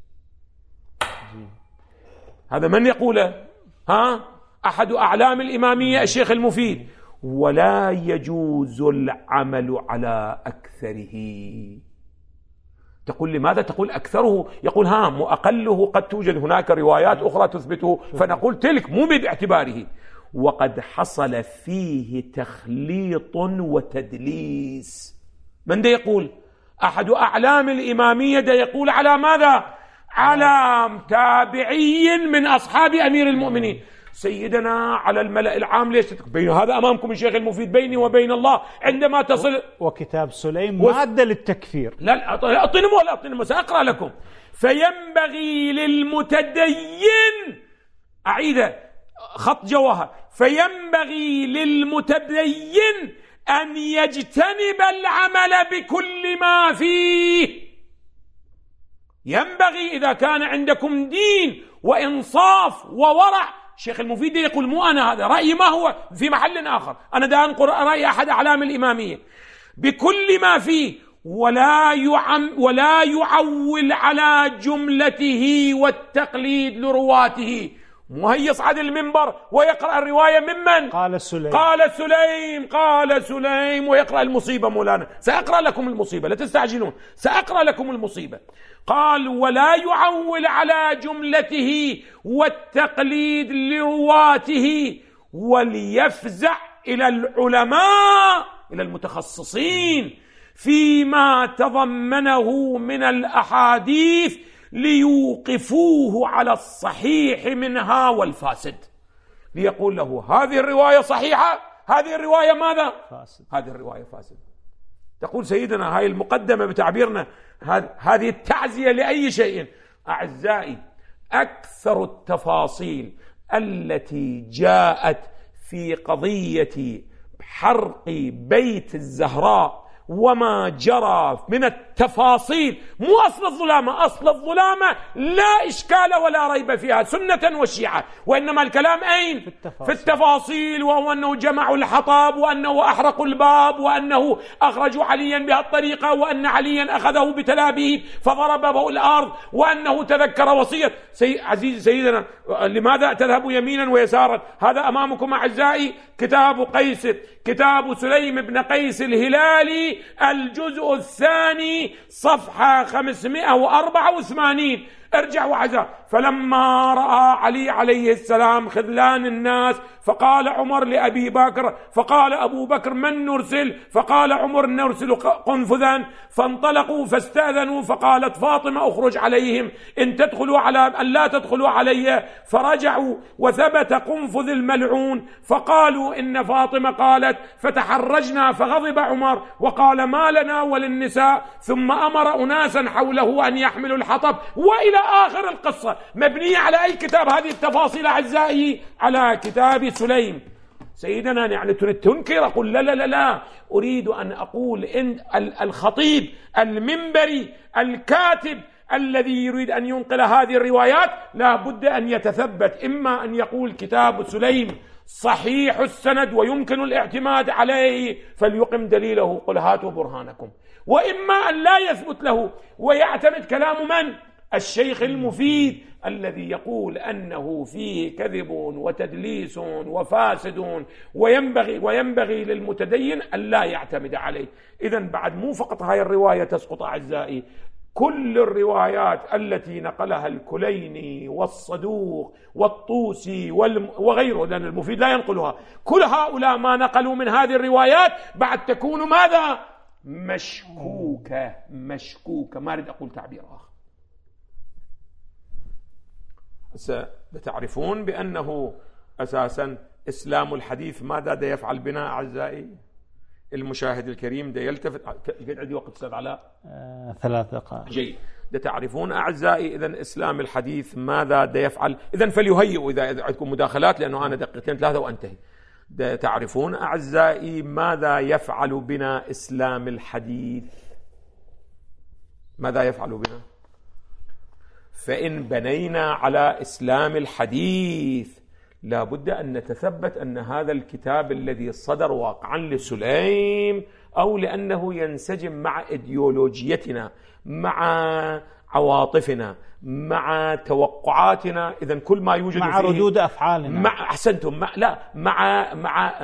هذا من يقوله؟ ها؟ أحد أعلام الإمامية الشيخ المفيد. ولا يجوز العمل على أكثره. تقول لماذا تقول أكثره؟ يقول ها أقله قد توجد هناك روايات أخرى تثبته، فنقول تلك مو باعتباره. وقد حصل فيه تخليط وتدليس. من ده يقول؟ أحد أعلام الإمامية ده يقول على ماذا؟ على تابعي من أصحاب أمير المؤمنين. سيدنا على الملأ العام ليش بين هذا أمامكم الشيخ المفيد بيني وبين الله عندما تصل. وكتاب سليم معدل التكفير. لا أعطيني ولا أعطيني، سأقرأ لكم. فينبغي للمتدين، أعيد خط جوهر، فينبغي للمتدين أن يجتنب العمل بكل ما فيه. ينبغي إذا كان عندكم دين وإنصاف وورع. الشيخ المفيد يقول مو أنا، هذا رأيي ما هو في محل آخر، أنا دا أنقر رأي أحد أعلام الإمامية. بكل ما فيه، ولا يعم ولا يعول على جملته والتقليد لرواته. مو هي يصعد المنبر ويقرأ الرواية ممن؟ قال سليم قال سليم قال سليم ويقرأ المصيبة. مولانا سأقرأ لكم المصيبة، لا تستعجلون، سأقرأ لكم المصيبة. قال ولا يعول على جملته والتقليد لرواته، وليفزع إلى العلماء إلى المتخصصين فيما تضمنه من الأحاديث ليوقفوه على الصحيح منها والفاسد. ليقول له هذه الرواية صحيحة، هذه الرواية ماذا؟ فاسد. هذه الرواية فاسد. تقول سيدنا هاي المقدمة بتعبيرنا، هذه التعزية لأي شيء. أعزائي، أكثر التفاصيل التي جاءت في قضية حرق بيت الزهراء وما جرى من التفاصيل، مو أصل الظلامة، أصل الظلامة لا إشكال ولا ريب فيها سنة وشيعة، وإنما الكلام أين؟ في التفاصيل, في التفاصيل وهو أنه جمعوا الحطب، وأنه أحرقوا الباب، وأنه أخرجوا عليا بهالطريقة، وأن عليا أخذه بتلابيب فضربه الأرض، وأنه تذكر وصية سي... عزيز سيدنا لماذا تذهب يمينا ويسارا؟ هذا أمامكم أعزائي كتاب قيس، كتاب سليم بن قيس الهلالي، الجزء الثاني صفحة خمسمائة وأربعة وثمانين. ارجعوا عزا. فلما رأى علي عليه السلام خذلان الناس فقال عمر لأبي بكر، فقال أبو بكر من نرسل؟ فقال عمر نرسل قنفذا. فانطلقوا فاستأذنوا، فقالت فاطمة اخرج عليهم إن تدخلوا على أن لا تدخلوا علي. فرجعوا وثبت قنفذ الملعون، فقالوا إن فاطمة قالت، فتحرجنا. فغضب عمر وقال ما لنا وللنساء، ثم أمر أناسا حوله أن يحملوا الحطب، وإلى آخر القصة. مبنية على أي كتاب هذه التفاصيل أعزائي؟ على كتاب سليم. سيدنا يعني تريد تنكر؟ أقول لا لا لا لا، أريد أن أقول إن الخطيب المنبري الكاتب الذي يريد أن ينقل هذه الروايات لا بد أن يتثبت، إما أن يقول كتاب سليم صحيح السند ويمكن الاعتماد عليه فليقم دليله، قل هاتوا برهانكم، وإما أن لا يثبت له ويعتمد كلام من؟ الشيخ المفيد الذي يقول أنه فيه كذب وتدليس وفاسد، وينبغي وينبغي للمتدين أن لا يعتمد عليه. إذن بعد مو فقط هاي الرواية تسقط أعزائي، كل الروايات التي نقلها الكليني والصدوق والطوسي وغيره، لأن المفيد لا ينقلها، كل هؤلاء ما نقلوا من هذه الروايات بعد تكون ماذا؟ مشكوكة. مشكوكة، ما أريد أقول تعبير آخر. ستعرفون بأنه أساسا إسلام الحديث ماذا دا يفعل بنا أعزائي؟ المشاهد الكريم دا يلتفت. قد عندي وقت أستاذ علاء؟ آه، ثلاث دقائق. جيد. دا تعرفون أعزائي إذن إسلام الحديث ماذا دا يفعل؟ إذن فليهيئوا إذا عندكم مداخلات، لأنه أنا دقيقتين ثلاثة وأنتهي. دا تعرفون أعزائي ماذا يفعل بنا إسلام الحديث؟ ماذا يفعل بنا؟ فإن بنينا على إسلام الحديث لا بد أن نتثبت أن هذا الكتاب الذي صدر واقعا لسليم أو لأنه ينسجم مع إيديولوجيتنا، مع عواطفنا، مع توقعاتنا، إذن كل ما يوجد مع فيه ردود أفعالنا، مع أحسنتم مع لا مع مع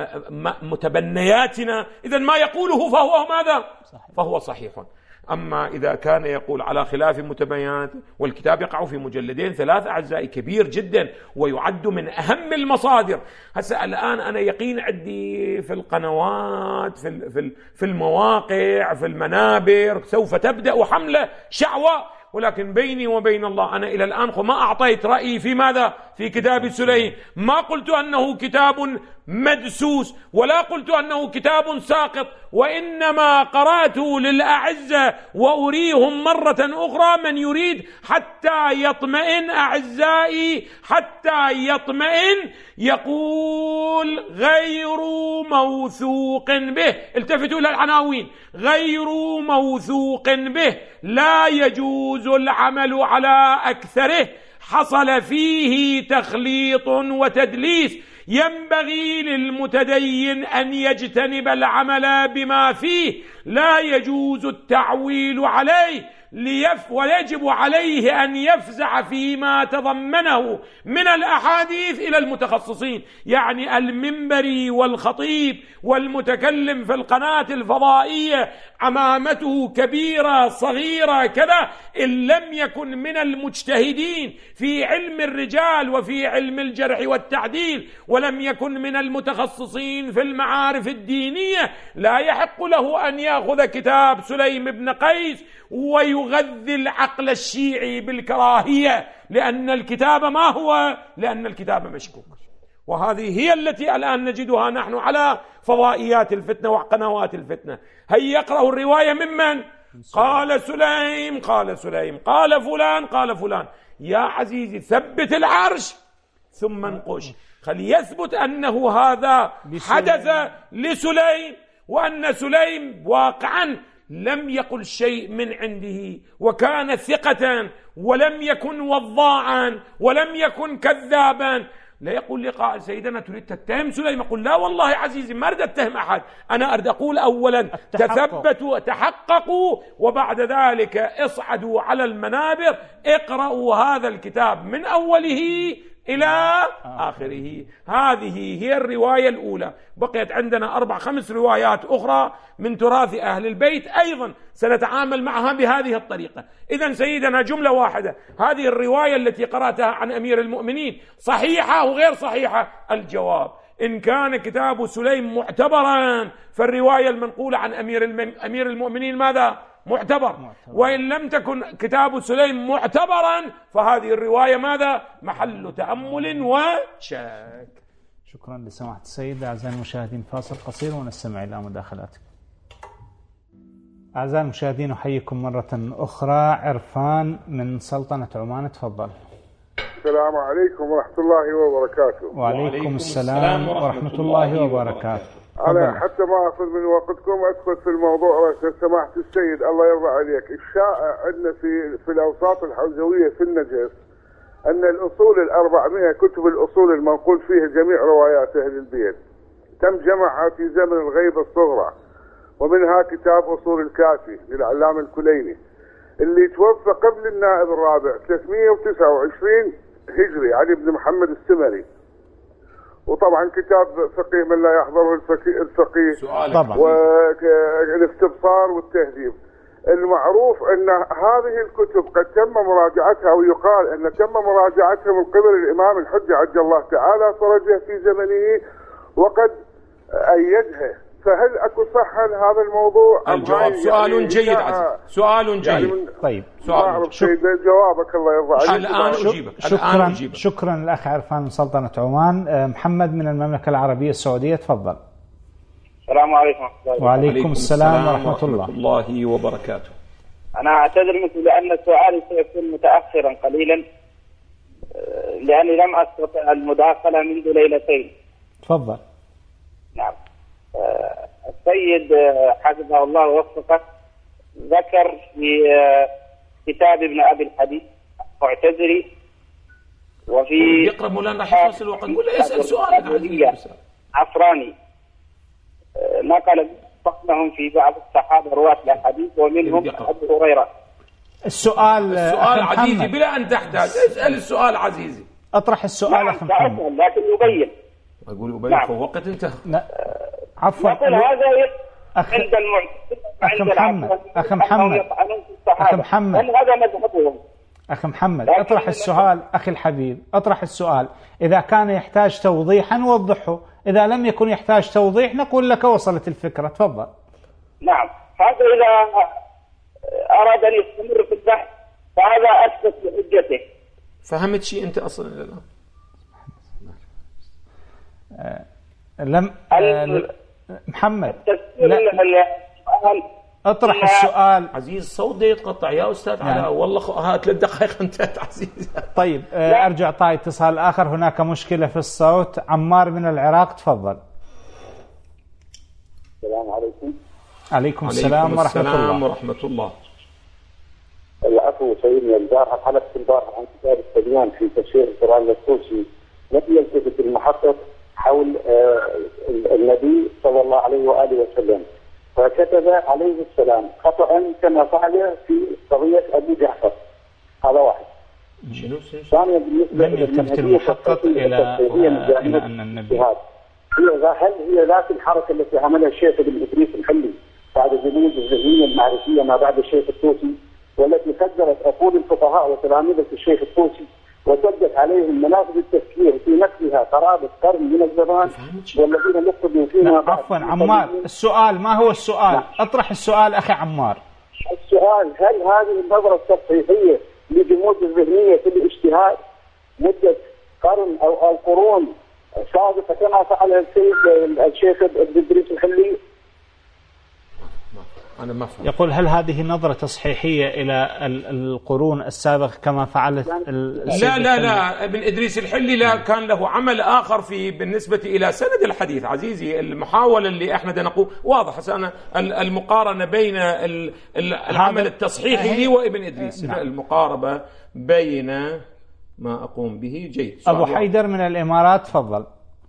متبنياتنا، إذن ما يقوله فهو ماذا؟ صحيح. فهو صحيح. أما إذا كان يقول على خلاف متبينات، والكتاب يقع في مجلدين ثلاثة أعزائي كبير جدا ويعد من أهم المصادر. هسه الآن أنا يقين عندي في القنوات، في في المواقع، في المنابر سوف تبدأ حملة شعوة، ولكن بيني وبين الله أنا إلى الآن ما أعطيت رأيي في ماذا؟ في كتاب سليم. ما قلت أنه كتاب مدسوس ولا قلت أنه كتاب ساقط، وإنما قرأته للأعزة وأريهم مرة أخرى من يريد حتى يطمئن أعزائي، حتى يطمئن. يقول غير موثوق به، التفتوا إلى العناوين، غير موثوق به، لا يجوز العمل على أكثره، حصل فيه تخليط وتدليس، ينبغي للمتدين أن يجتنب العمل بما فيه، لا يجوز التعويل عليه، ليف ويجب عليه أن يفزع فيما تضمنه من الأحاديث إلى المتخصصين، يعني المنبري والخطيب والمتكلم في القناة الفضائية عمامته كبيرة صغيرة كذا، إن لم يكن من المجتهدين في علم الرجال وفي علم الجرح والتعديل، ولم يكن من المتخصصين في المعارف الدينية، لا يحق له أن يأخذ كتاب سليم بن قيس ويغذي العقل الشيعي بالكراهية، لأن الكتاب ما هو؟ لأن الكتاب مشكوك. وهذه هي التي الآن نجدها نحن على فضائيات الفتنة وقنوات الفتنة. هيا يقرأ الرواية ممن؟ قال سليم قال سليم قال فلان قال فلان. يا عزيزي ثبت العرش ثم انقش، خل يثبت أنه هذا حدث لسليم، وأن سليم واقعا لم يقل شيء من عنده، وكان ثقة ولم يكن وضاعا ولم يكن كذابا. لا يقول لقاء سيدنا تريد تتهم سليم، يقول لا والله عزيزي ما أريد أتهم أحد، أنا أريد أقول أولا تثبتوا تحققوا، وبعد ذلك اصعدوا على المنابر اقرأوا هذا الكتاب من أوله إلى آخره. هذه هي الرواية الأولى. بقيت عندنا أربع خمس روايات أخرى من تراث أهل البيت أيضا سنتعامل معها بهذه الطريقة. إذن سيدنا جملة واحدة، هذه الرواية التي قرأتها عن أمير المؤمنين صحيحة وغير صحيحة؟ الجواب إن كان كتاب سليم معتبرا فالرواية المنقولة عن أمير أمير المؤمنين ماذا؟ معتبر. وإن لم تكن كتاب سليم معتبرا فهذه الرواية ماذا؟ محل تأمل وشك. شكرا لسماحة السيد. أعزائي المشاهدين فاصل قصير ونستمع إلى مداخلاتكم. أعزائي المشاهدين أحييكم مرة أخرى. عرفان من سلطنة عمان، تفضل. السلام عليكم ورحمة الله وبركاته. وعليكم السلام ورحمة الله وبركاته. أنا حتى ما أخذ من وقتكم أدخل في الموضوع. سماحة السيد الله يرضى عليك، الشائع عندنا في في الأوساط الحوزوية في النجف أن الأصول الأربعمائة كتب الأصول المنقول فيها جميع روايات أهل البيت تم جمعها في زمن الغيبة الصغرى، ومنها كتاب أصول الكافي للعلامة الكليني اللي توفى قبل النائب الرابع ثلاثمائة وتسعة وعشرين هجري علي بن محمد السمري، وطبعا كتاب فقيه من لا يحضره الفقيه, الفقيه طبعا والاستبصار والتهذيب. المعروف أن هذه الكتب قد تم مراجعتها، ويقال أن تم مراجعتها من قبل الإمام الحجة عجل الله تعالى فرجه في زمنه وقد أيدها، فهل أكو صحة لهذا الموضوع؟ الجواب سؤال يعني جيد عزيز، سؤال جيد. يعني طيب سؤال شك... جوابك الله يرضى عليك. الآن أجيبك. شكرا الآن أجيبك. شكرا الأخ عرفان من سلطنة عمان. محمد من المملكة العربية السعودية، تفضل. السلام عليكم ورحمة الله. وعليكم السلام ورحمة الله. الله وبركاته. أنا أعتذر مثل لأن سؤالي سيكون متأخرا قليلا لأني لم أستطع المداخلة منذ ليلتين. تفضل. نعم. السيد حفظه الله ووفقه ذكر في كتاب ابن أبي الحديث معتزري، وفي يقرأ مولانا راح يخلص الوقت. قول له اسأل سؤالك عزيزي. عفراني نقل فضلهم في بعض الصحابة رواة الحديث ومنهم أبو هريرة. السؤال السؤال عزيزي بلا أن تحتاج، اسأل السؤال عزيزي. أطرح السؤال. نعم أخي محمد. لكن يبين. أقول يبين. نعم. فوقت انتهى. لا عفوا. نقول هذا أخ... عند المعتزلة أخي محمد. أخي محمد. أخي محمد. هذا مذهبهم. أخي محمد أطرح السؤال. أخي الحبيب أطرح السؤال. إذا كان يحتاج توضيحا نوضحه، إذا لم يكن يحتاج توضيح نقول لك وصلت الفكرة. تفضل. نعم. هذا إذا أراد أن يستمر في البحث فهذا أثبت لحجته. فهمت شيء أنت أصلا الآن؟ آه لم آه محمد لا. اطرح السؤال. عزيز صوت ده يتقطع يا أستاذ على يعني. والله ها ثلاث دقائق انتهت عزيز. طيب آه أرجع طاي اتصال آخر. هناك مشكلة في الصوت. عمار من العراق تفضل. السلام عليكم. عليكم السلام ورحمة الله. ورحمة الله. العفو سيدنا. البارحة حلقت البارحة عن كتاب التبيان في تفسير القرآن الطوسي، لم يلتفت المحقق حول النبي صلى الله عليه وآله وسلم، فكتب عليه السلام خطأ كما فعل في قضية أبي جعفر. هذا واحد. ثانيا بالنسبة لم يلتفت المحقق إلى أن النبي هل هي ذات الحركة التي عملها الشيخ ابن إدريس الحلي بعد جمود الذهنية المعرفية ما بعد الشيخ الطوسي، والتي خدرت عقول الفقهاء وتلاميذ الشيخ الطوسي وسدت عليهم منافذ التفكير في نفسها قرابة قرن من الزمان، والذين نقضوا فيها. عفوا عمار، السؤال ما هو السؤال؟ لا. اطرح السؤال أخي عمار. السؤال: هل هذه النظرة التفصيلية لجمود الذهنية في الاجتهاد مدة قرن أو القرون سابقة كما فعل السيد الشيخ ابن إدريس الحلي؟ أنا ما فهم. يقول هل هذه نظرة تصحيحية إلى القرون السابقة كما فعلت لا لا لا ابن إدريس الحلي لا كان له عمل آخر في بالنسبة إلى سند الحديث. عزيزي المحاولة اللي احنا نقول واضح أنا المقارنة بين العمل التصحيحي لي وابن إدريس. نعم. المقاربة بين ما أقوم به جيد. أبو حيدر من الإمارات تفضل.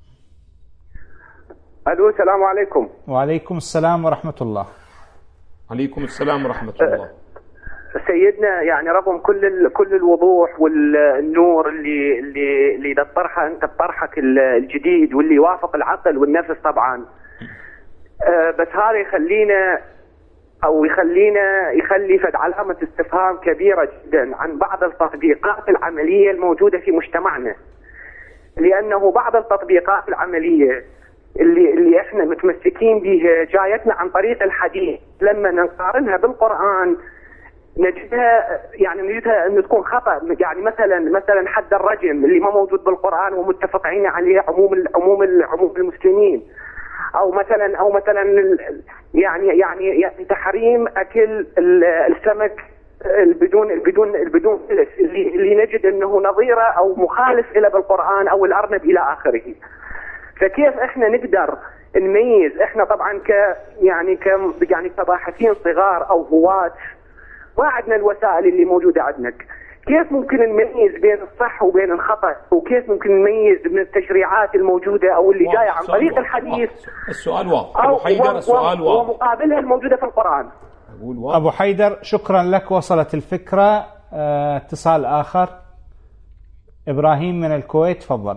ألو السلام عليكم. وعليكم السلام ورحمة الله. عليكم السلام ورحمة الله. سيدنا يعني رغم كل كل الوضوح والنور اللي اللي اللي تطرحه انت بطرحك الجديد واللي يوافق العقل والنفس طبعا، بس هذا يخلينا او يخلينا يخلي فد علامة استفهام كبيرة جدا عن بعض التطبيقات العملية الموجودة في مجتمعنا، لأنه بعض التطبيقات العملية اللي اللي احنا متمسكين بها جايتنا عن طريق الحديث، لما نقارنها بالقرآن نجدها يعني نجدها انه تكون خطأ. يعني مثلا مثلا حد الرجم اللي ما موجود بالقرآن ومتفقين عليه عموم عموم عموم المسلمين، او مثلا او مثلا يعني يعني يعني تحريم اكل السمك البدون البدون البدون اللي اللي نجد انه نظيره او مخالف الى بالقرآن، او الارنب الى اخره. فكيف احنا نقدر نميز؟ احنا طبعا ك يعني ك يعني كباحثين صغار او هواة ما عندنا الوسائل اللي موجوده عندنا. كيف ممكن نميز بين الصح وبين الخطأ؟ وكيف ممكن نميز من التشريعات الموجوده او اللي جايه عن طريق الحديث؟ السؤال واضح ابو حيدر. السؤال واضح ومقابلها الموجوده في القرآن. ابو حيدر شكرا لك، وصلت الفكره. اه اتصال اخر. ابراهيم من الكويت تفضل.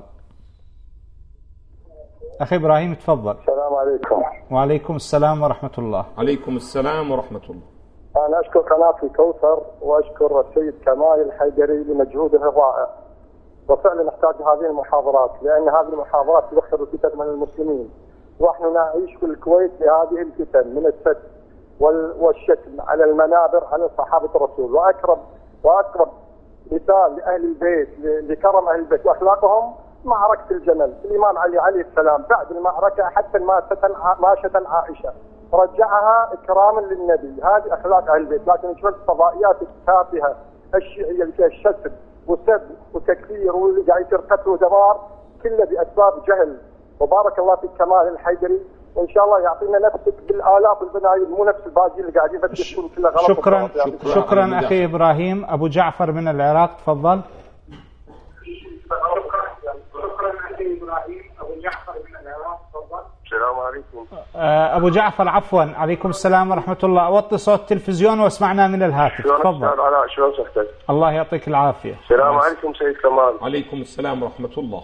أخي إبراهيم تفضل. السلام عليكم. وعليكم السلام ورحمة الله. عليكم السلام ورحمة الله. أنا أشكر قناة كوثر وأشكر السيد كمال الحيدري لمجهوده الرائع، وفعلا نحتاج هذه المحاضرات، لأن هذه المحاضرات تدخل الفتن من المسلمين، ونحن نعيش في الكويت بهذه الفتن من السد والشتم على المنابر على صحابة الرسول. وأقرب وأقرب مثال لأهل البيت لكرم أهل البيت وأخلاقهم معركة الجمل. الإمام علي عليه السلام بعد المعركة حتى ماشة عائشة رجعها إكراما للنبي. هذه أخلاق أهل البيت. لكن نشوف الفضائيات التافهة الشيعية اللي فيها الشتم وسب وتكفير واللي قاعد يصير قتل ودمار كله بأسباب جهل. وبارك الله في كمال الحيدري وان شاء الله يعطينا نفسك بالالاف البنايم، مو نفس الباقي اللي قاعدين بس يكون كله غلط. شكرا شكرا, شكرا اخي ابراهيم. ابو جعفر من العراق تفضل. شكرا اخي ابراهيم. ابو جعفر من العراق تفضل. السلام عليكم. ابو جعفر عفوا. عليكم السلام ورحمه الله. وطي صوت التلفزيون واسمعنا من الهاتف. تفضل. علاء شلون صحتك؟ الله يعطيك العافيه. السلام عليكم سيد كمال. عليكم السلام ورحمه الله.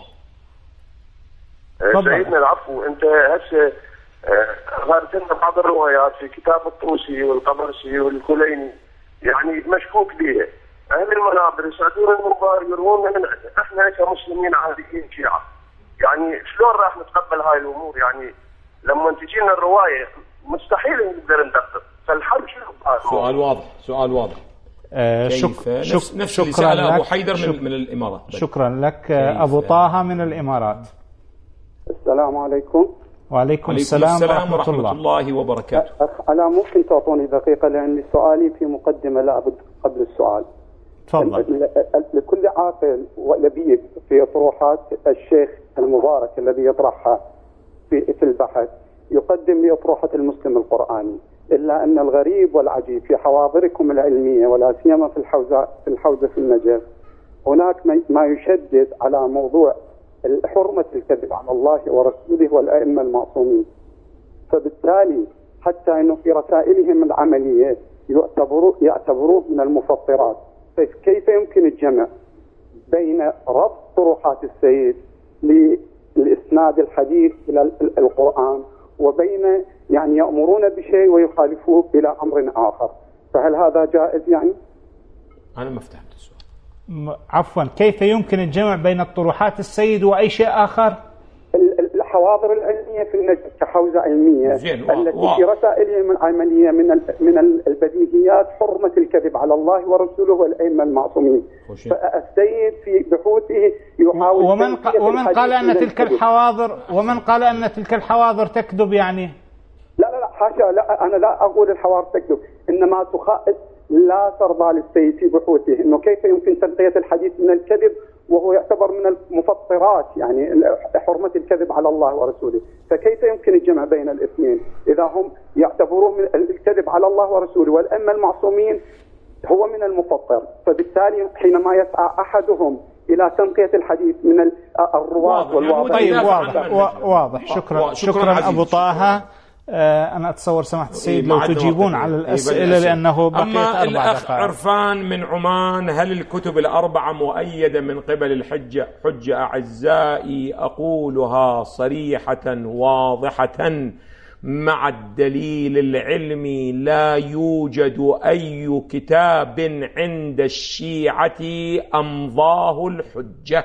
سيدنا العفو، انت هسه غارت لنا بعض الروايات في كتاب الطوسي والقبرسي والكليني يعني مشكوك بها. اهل المنابر يسعدون المنبر يروون من احنا كمسلمين عاديين شيعه. يعني شلون راح نتقبل هاي الامور؟ يعني لما تجينا الروايه مستحيل نقدر ندقق، فالحل شنو؟ سؤال واضح، سؤال واضح. آه شك نفس, شك نفس اللي سأله أبو حيدر من, من الإمارات. شكرا لك. أبو طه من الإمارات. السلام عليكم. وعليكم السلام, السلام ورحمة, ورحمة الله. الله وبركاته. أنا ممكن تعطوني دقيقة لأن سؤالي في مقدمة لابد قبل السؤال. تفضل. لكل عاقل ولبيب في أطروحات الشيخ المبارك الذي يطرحها في في البحث يقدم لأطروحة المسلم القرآني، إلا أن الغريب والعجيب في حواضركم العلمية ولا سيما في الحوزة في الحوزة في النجف هناك ما يشدد على موضوع حرمة الكذب على الله ورسوله والأئمة المعصومين. فبالتالي حتى أنه في رسائلهم العملية يعتبروه يعتبروه من المفطرات. فكيف يمكن الجمع بين ربط طروحات السيد للإسناد الحديث إلى القرآن وبين يعني يأمرون بشيء ويخالفوه إلى أمر آخر؟ فهل هذا جائز يعني؟ أنا ما فتحت السؤال. عفوا، كيف يمكن الجمع بين الطروحات السيد وأي شيء آخر؟ الحواضر العلمية في النجف كحوزة علمية التي واو. في رسائلهم العملية من من البديهيات حرمة الكذب على الله ورسوله والأئمة المعصومين. فالسيد في بحوثه يحاول ومن ق... ومن قال أن تلك الحواضر ومن قال أن تلك الحواضر تكذب يعني؟ لا لا لا حاشا، لا أنا لا أقول الحواضر تكذب، إنما تخ... لا ترضى للسيد في بحوثه إنه كيف يمكن تنقية الحديث من الكذب وهو يعتبر من المفطرات، يعني حرمة الكذب على الله ورسوله. فكيف يمكن الجمع بين الاثنين إذا هم يعتبروه من الكذب على الله ورسوله والأئمة المعصومين هو من المفطر؟ فبالتالي حينما يسعى أحدهم إلى تنقية الحديث من الرواة والواضح. طيب واضح واضح. شكرا شكرا أبو طه. أنا أتصور سماحة السيد لو تجيبون على الأسئلة لأنه بقيت أربع دقائق. أما الأخ عرفان من عمان: هل الكتب الأربعة مؤيدة من قبل الحجة؟ حجة أعزائي أقولها صريحة واضحة مع الدليل العلمي. لا يوجد أي كتاب عند الشيعة أمضاه الحجة.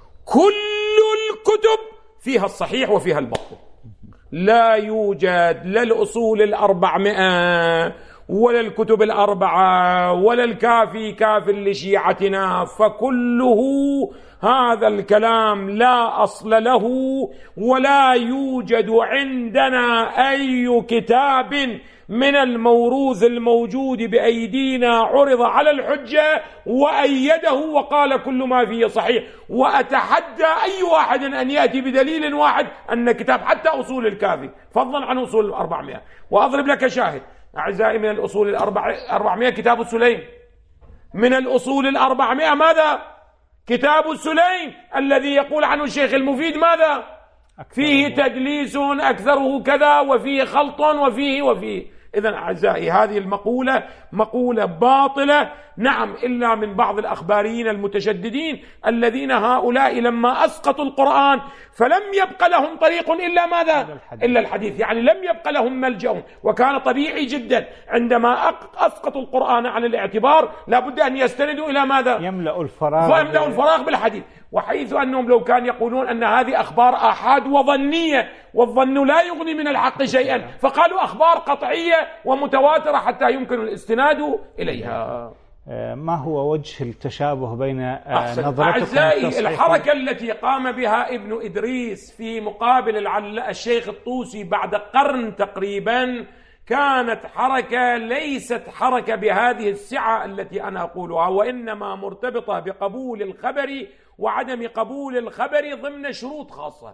كل الكتب فيها الصحيح وفيها الباطل. لا يوجد لا الأصول الأربعمائة ولا الكتب الأربعة ولا الكافي كاف لشيعتنا، فكله هذا الكلام لا أصل له، ولا يوجد عندنا أي كتاب من الموروث الموجود بأيدينا عرض على الحجة وأيده وقال كل ما فيه صحيح. وأتحدى أي واحد أن يأتي بدليل واحد أن كتاب حتى أصول الكافي فضلا عن أصول الأربعمائة. وأضرب لك شاهد أعزائي من الأصول الأربعمائة كتاب السليم. من الأصول الأربعمائة ماذا؟ كتاب السليم الذي يقول عنه الشيخ المفيد ماذا؟ فيه تدليس أكثره كذا وفيه خلط وفيه وفيه. إذن أعزائي هذه المقولة مقولة باطلة، نعم، إلا من بعض الأخباريين المتشددين الذين هؤلاء لما أسقطوا القرآن فلم يبق لهم طريق إلا ماذا؟ إلا الحديث. يعني لم يبق لهم ملجأ، وكان طبيعي جدا عندما أسقطوا القرآن عن الاعتبار لابد أن يستندوا إلى ماذا؟ يملأ الفراغ يملأ الفراغ بالحديث. وحيث أنهم لو كان يقولون أن هذه أخبار آحاد وظنية، والظن لا يغني من الحق شيئا، فقالوا أخبار قطعية ومتواترة حتى يمكن الاستناد إليها. ما هو وجه التشابه بين نظرتكم أعزائي الحركة التي قام بها ابن إدريس في مقابل الشيخ الطوسي بعد قرن تقريبا كانت حركة ليست حركة بهذه السعة التي أنا أقولها، وإنما مرتبطة بقبول الخبر وعدم قبول الخبر ضمن شروط خاصة.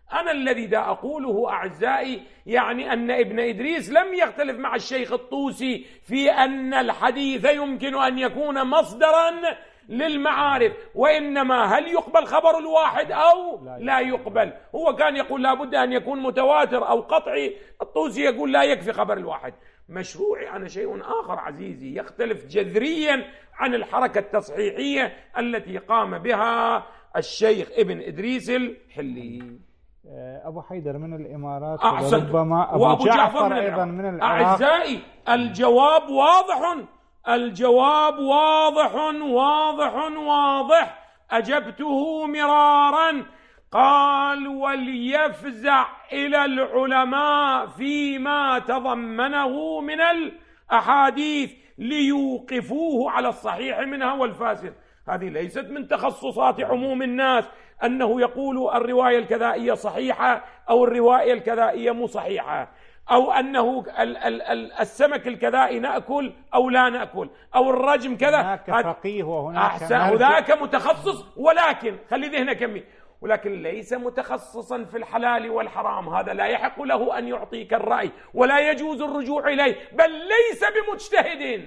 أنا الذي دا أقوله أعزائي يعني أن ابن إدريس لم يختلف مع الشيخ الطوسي في أن الحديث يمكن أن يكون مصدرا للمعارف، وإنما هل يقبل خبر الواحد أو لا يقبل. هو كان يقول لابد أن يكون متواتر أو قطعي، الطوسي يقول لا يكفي خبر الواحد. مشروعي أنا شيء آخر عزيزي يختلف جذريا عن الحركة التصحيحية التي قام بها الشيخ ابن إدريس الحلي. أبو حيدر من الإمارات، وربما أبو جعفر, جعفر أيضا من العراق. أعزائي الجواب واضح، الجواب واضح واضح واضح، أجبته مرارا. قال وليفزع إلى العلماء فيما تضمنه من الأحاديث ليوقفوه على الصحيح منها والفاسد. هذه ليست من تخصصات عموم الناس أنه يقول الرواية الكذائية صحيحة أو الرواية الكذائية مو صحيحة، أو أنه السمك الكذائي نأكل أو لا نأكل، أو الرجم كذا. هناك فقيه وهناك أحسن، هذاك متخصص، ولكن خلي ذهنك كمي، ولكن ليس متخصصا في الحلال والحرام. هذا لا يحق له أن يعطيك الرأي ولا يجوز الرجوع إليه، بل ليس بمجتهد.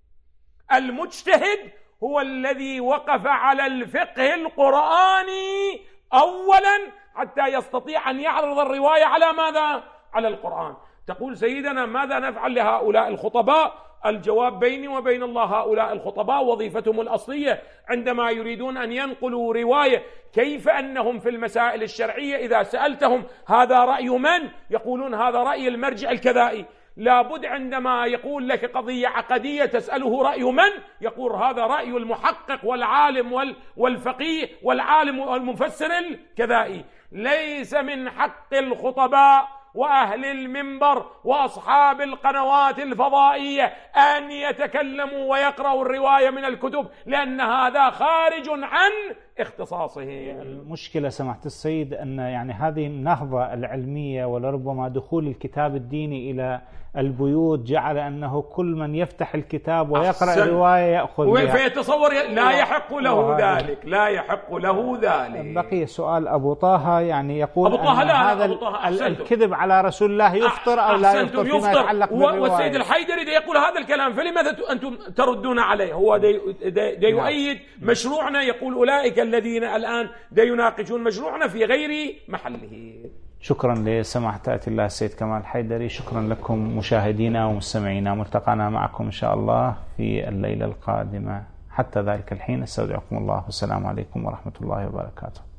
المجتهد هو الذي وقف على الفقه القرآني أولا حتى يستطيع أن يعرض الرواية على ماذا؟ على القرآن. تقول سيدنا ماذا نفعل لهؤلاء الخطباء؟ الجواب بيني وبين الله، هؤلاء الخطباء وظيفتهم الأصلية عندما يريدون أن ينقلوا رواية، كيف أنهم في المسائل الشرعية إذا سألتهم هذا رأي من؟ يقولون هذا رأي المرجع الكذائي. لابد عندما يقول لك قضية عقدية تسأله رأي من؟ يقول هذا رأي المحقق والعالم والفقيه والعالم والمفسر الكذائي. ليس من حق الخطباء وأهل المنبر وأصحاب القنوات الفضائية أن يتكلموا ويقرأوا الرواية من الكتب، لأن هذا خارج عن اختصاصهم. المشكلة سماحة السيد أن يعني هذه النهضة العلمية ولربما دخول الكتاب الديني إلى البيوت جعل أنه كل من يفتح الكتاب ويقرأ الرواية يأخذ بها، فيتصور لا يحق له ذلك، لا يحق له ذلك. بقي سؤال أبو طه، يعني يقول أبو طه أن لا هذا أبو طه الكذب على رسول الله يفطر أو لا يفطر فيما يتعلق بالرواية. والسيد الحيدري يقول هذا الكلام، فلماذا أنتم تردون عليه؟ هو دي, دي, دي يؤيد مشروعنا، يقول أولئك الذين الآن دي يناقشون مشروعنا في غير محله. شكرا لسماحة آية الله السيد كمال الحيدري، شكرا لكم مشاهدينا ومستمعينا، ملتقانا معكم إن شاء الله في الليلة القادمة. حتى ذلك الحين استودعكم الله والسلام عليكم ورحمة الله وبركاته.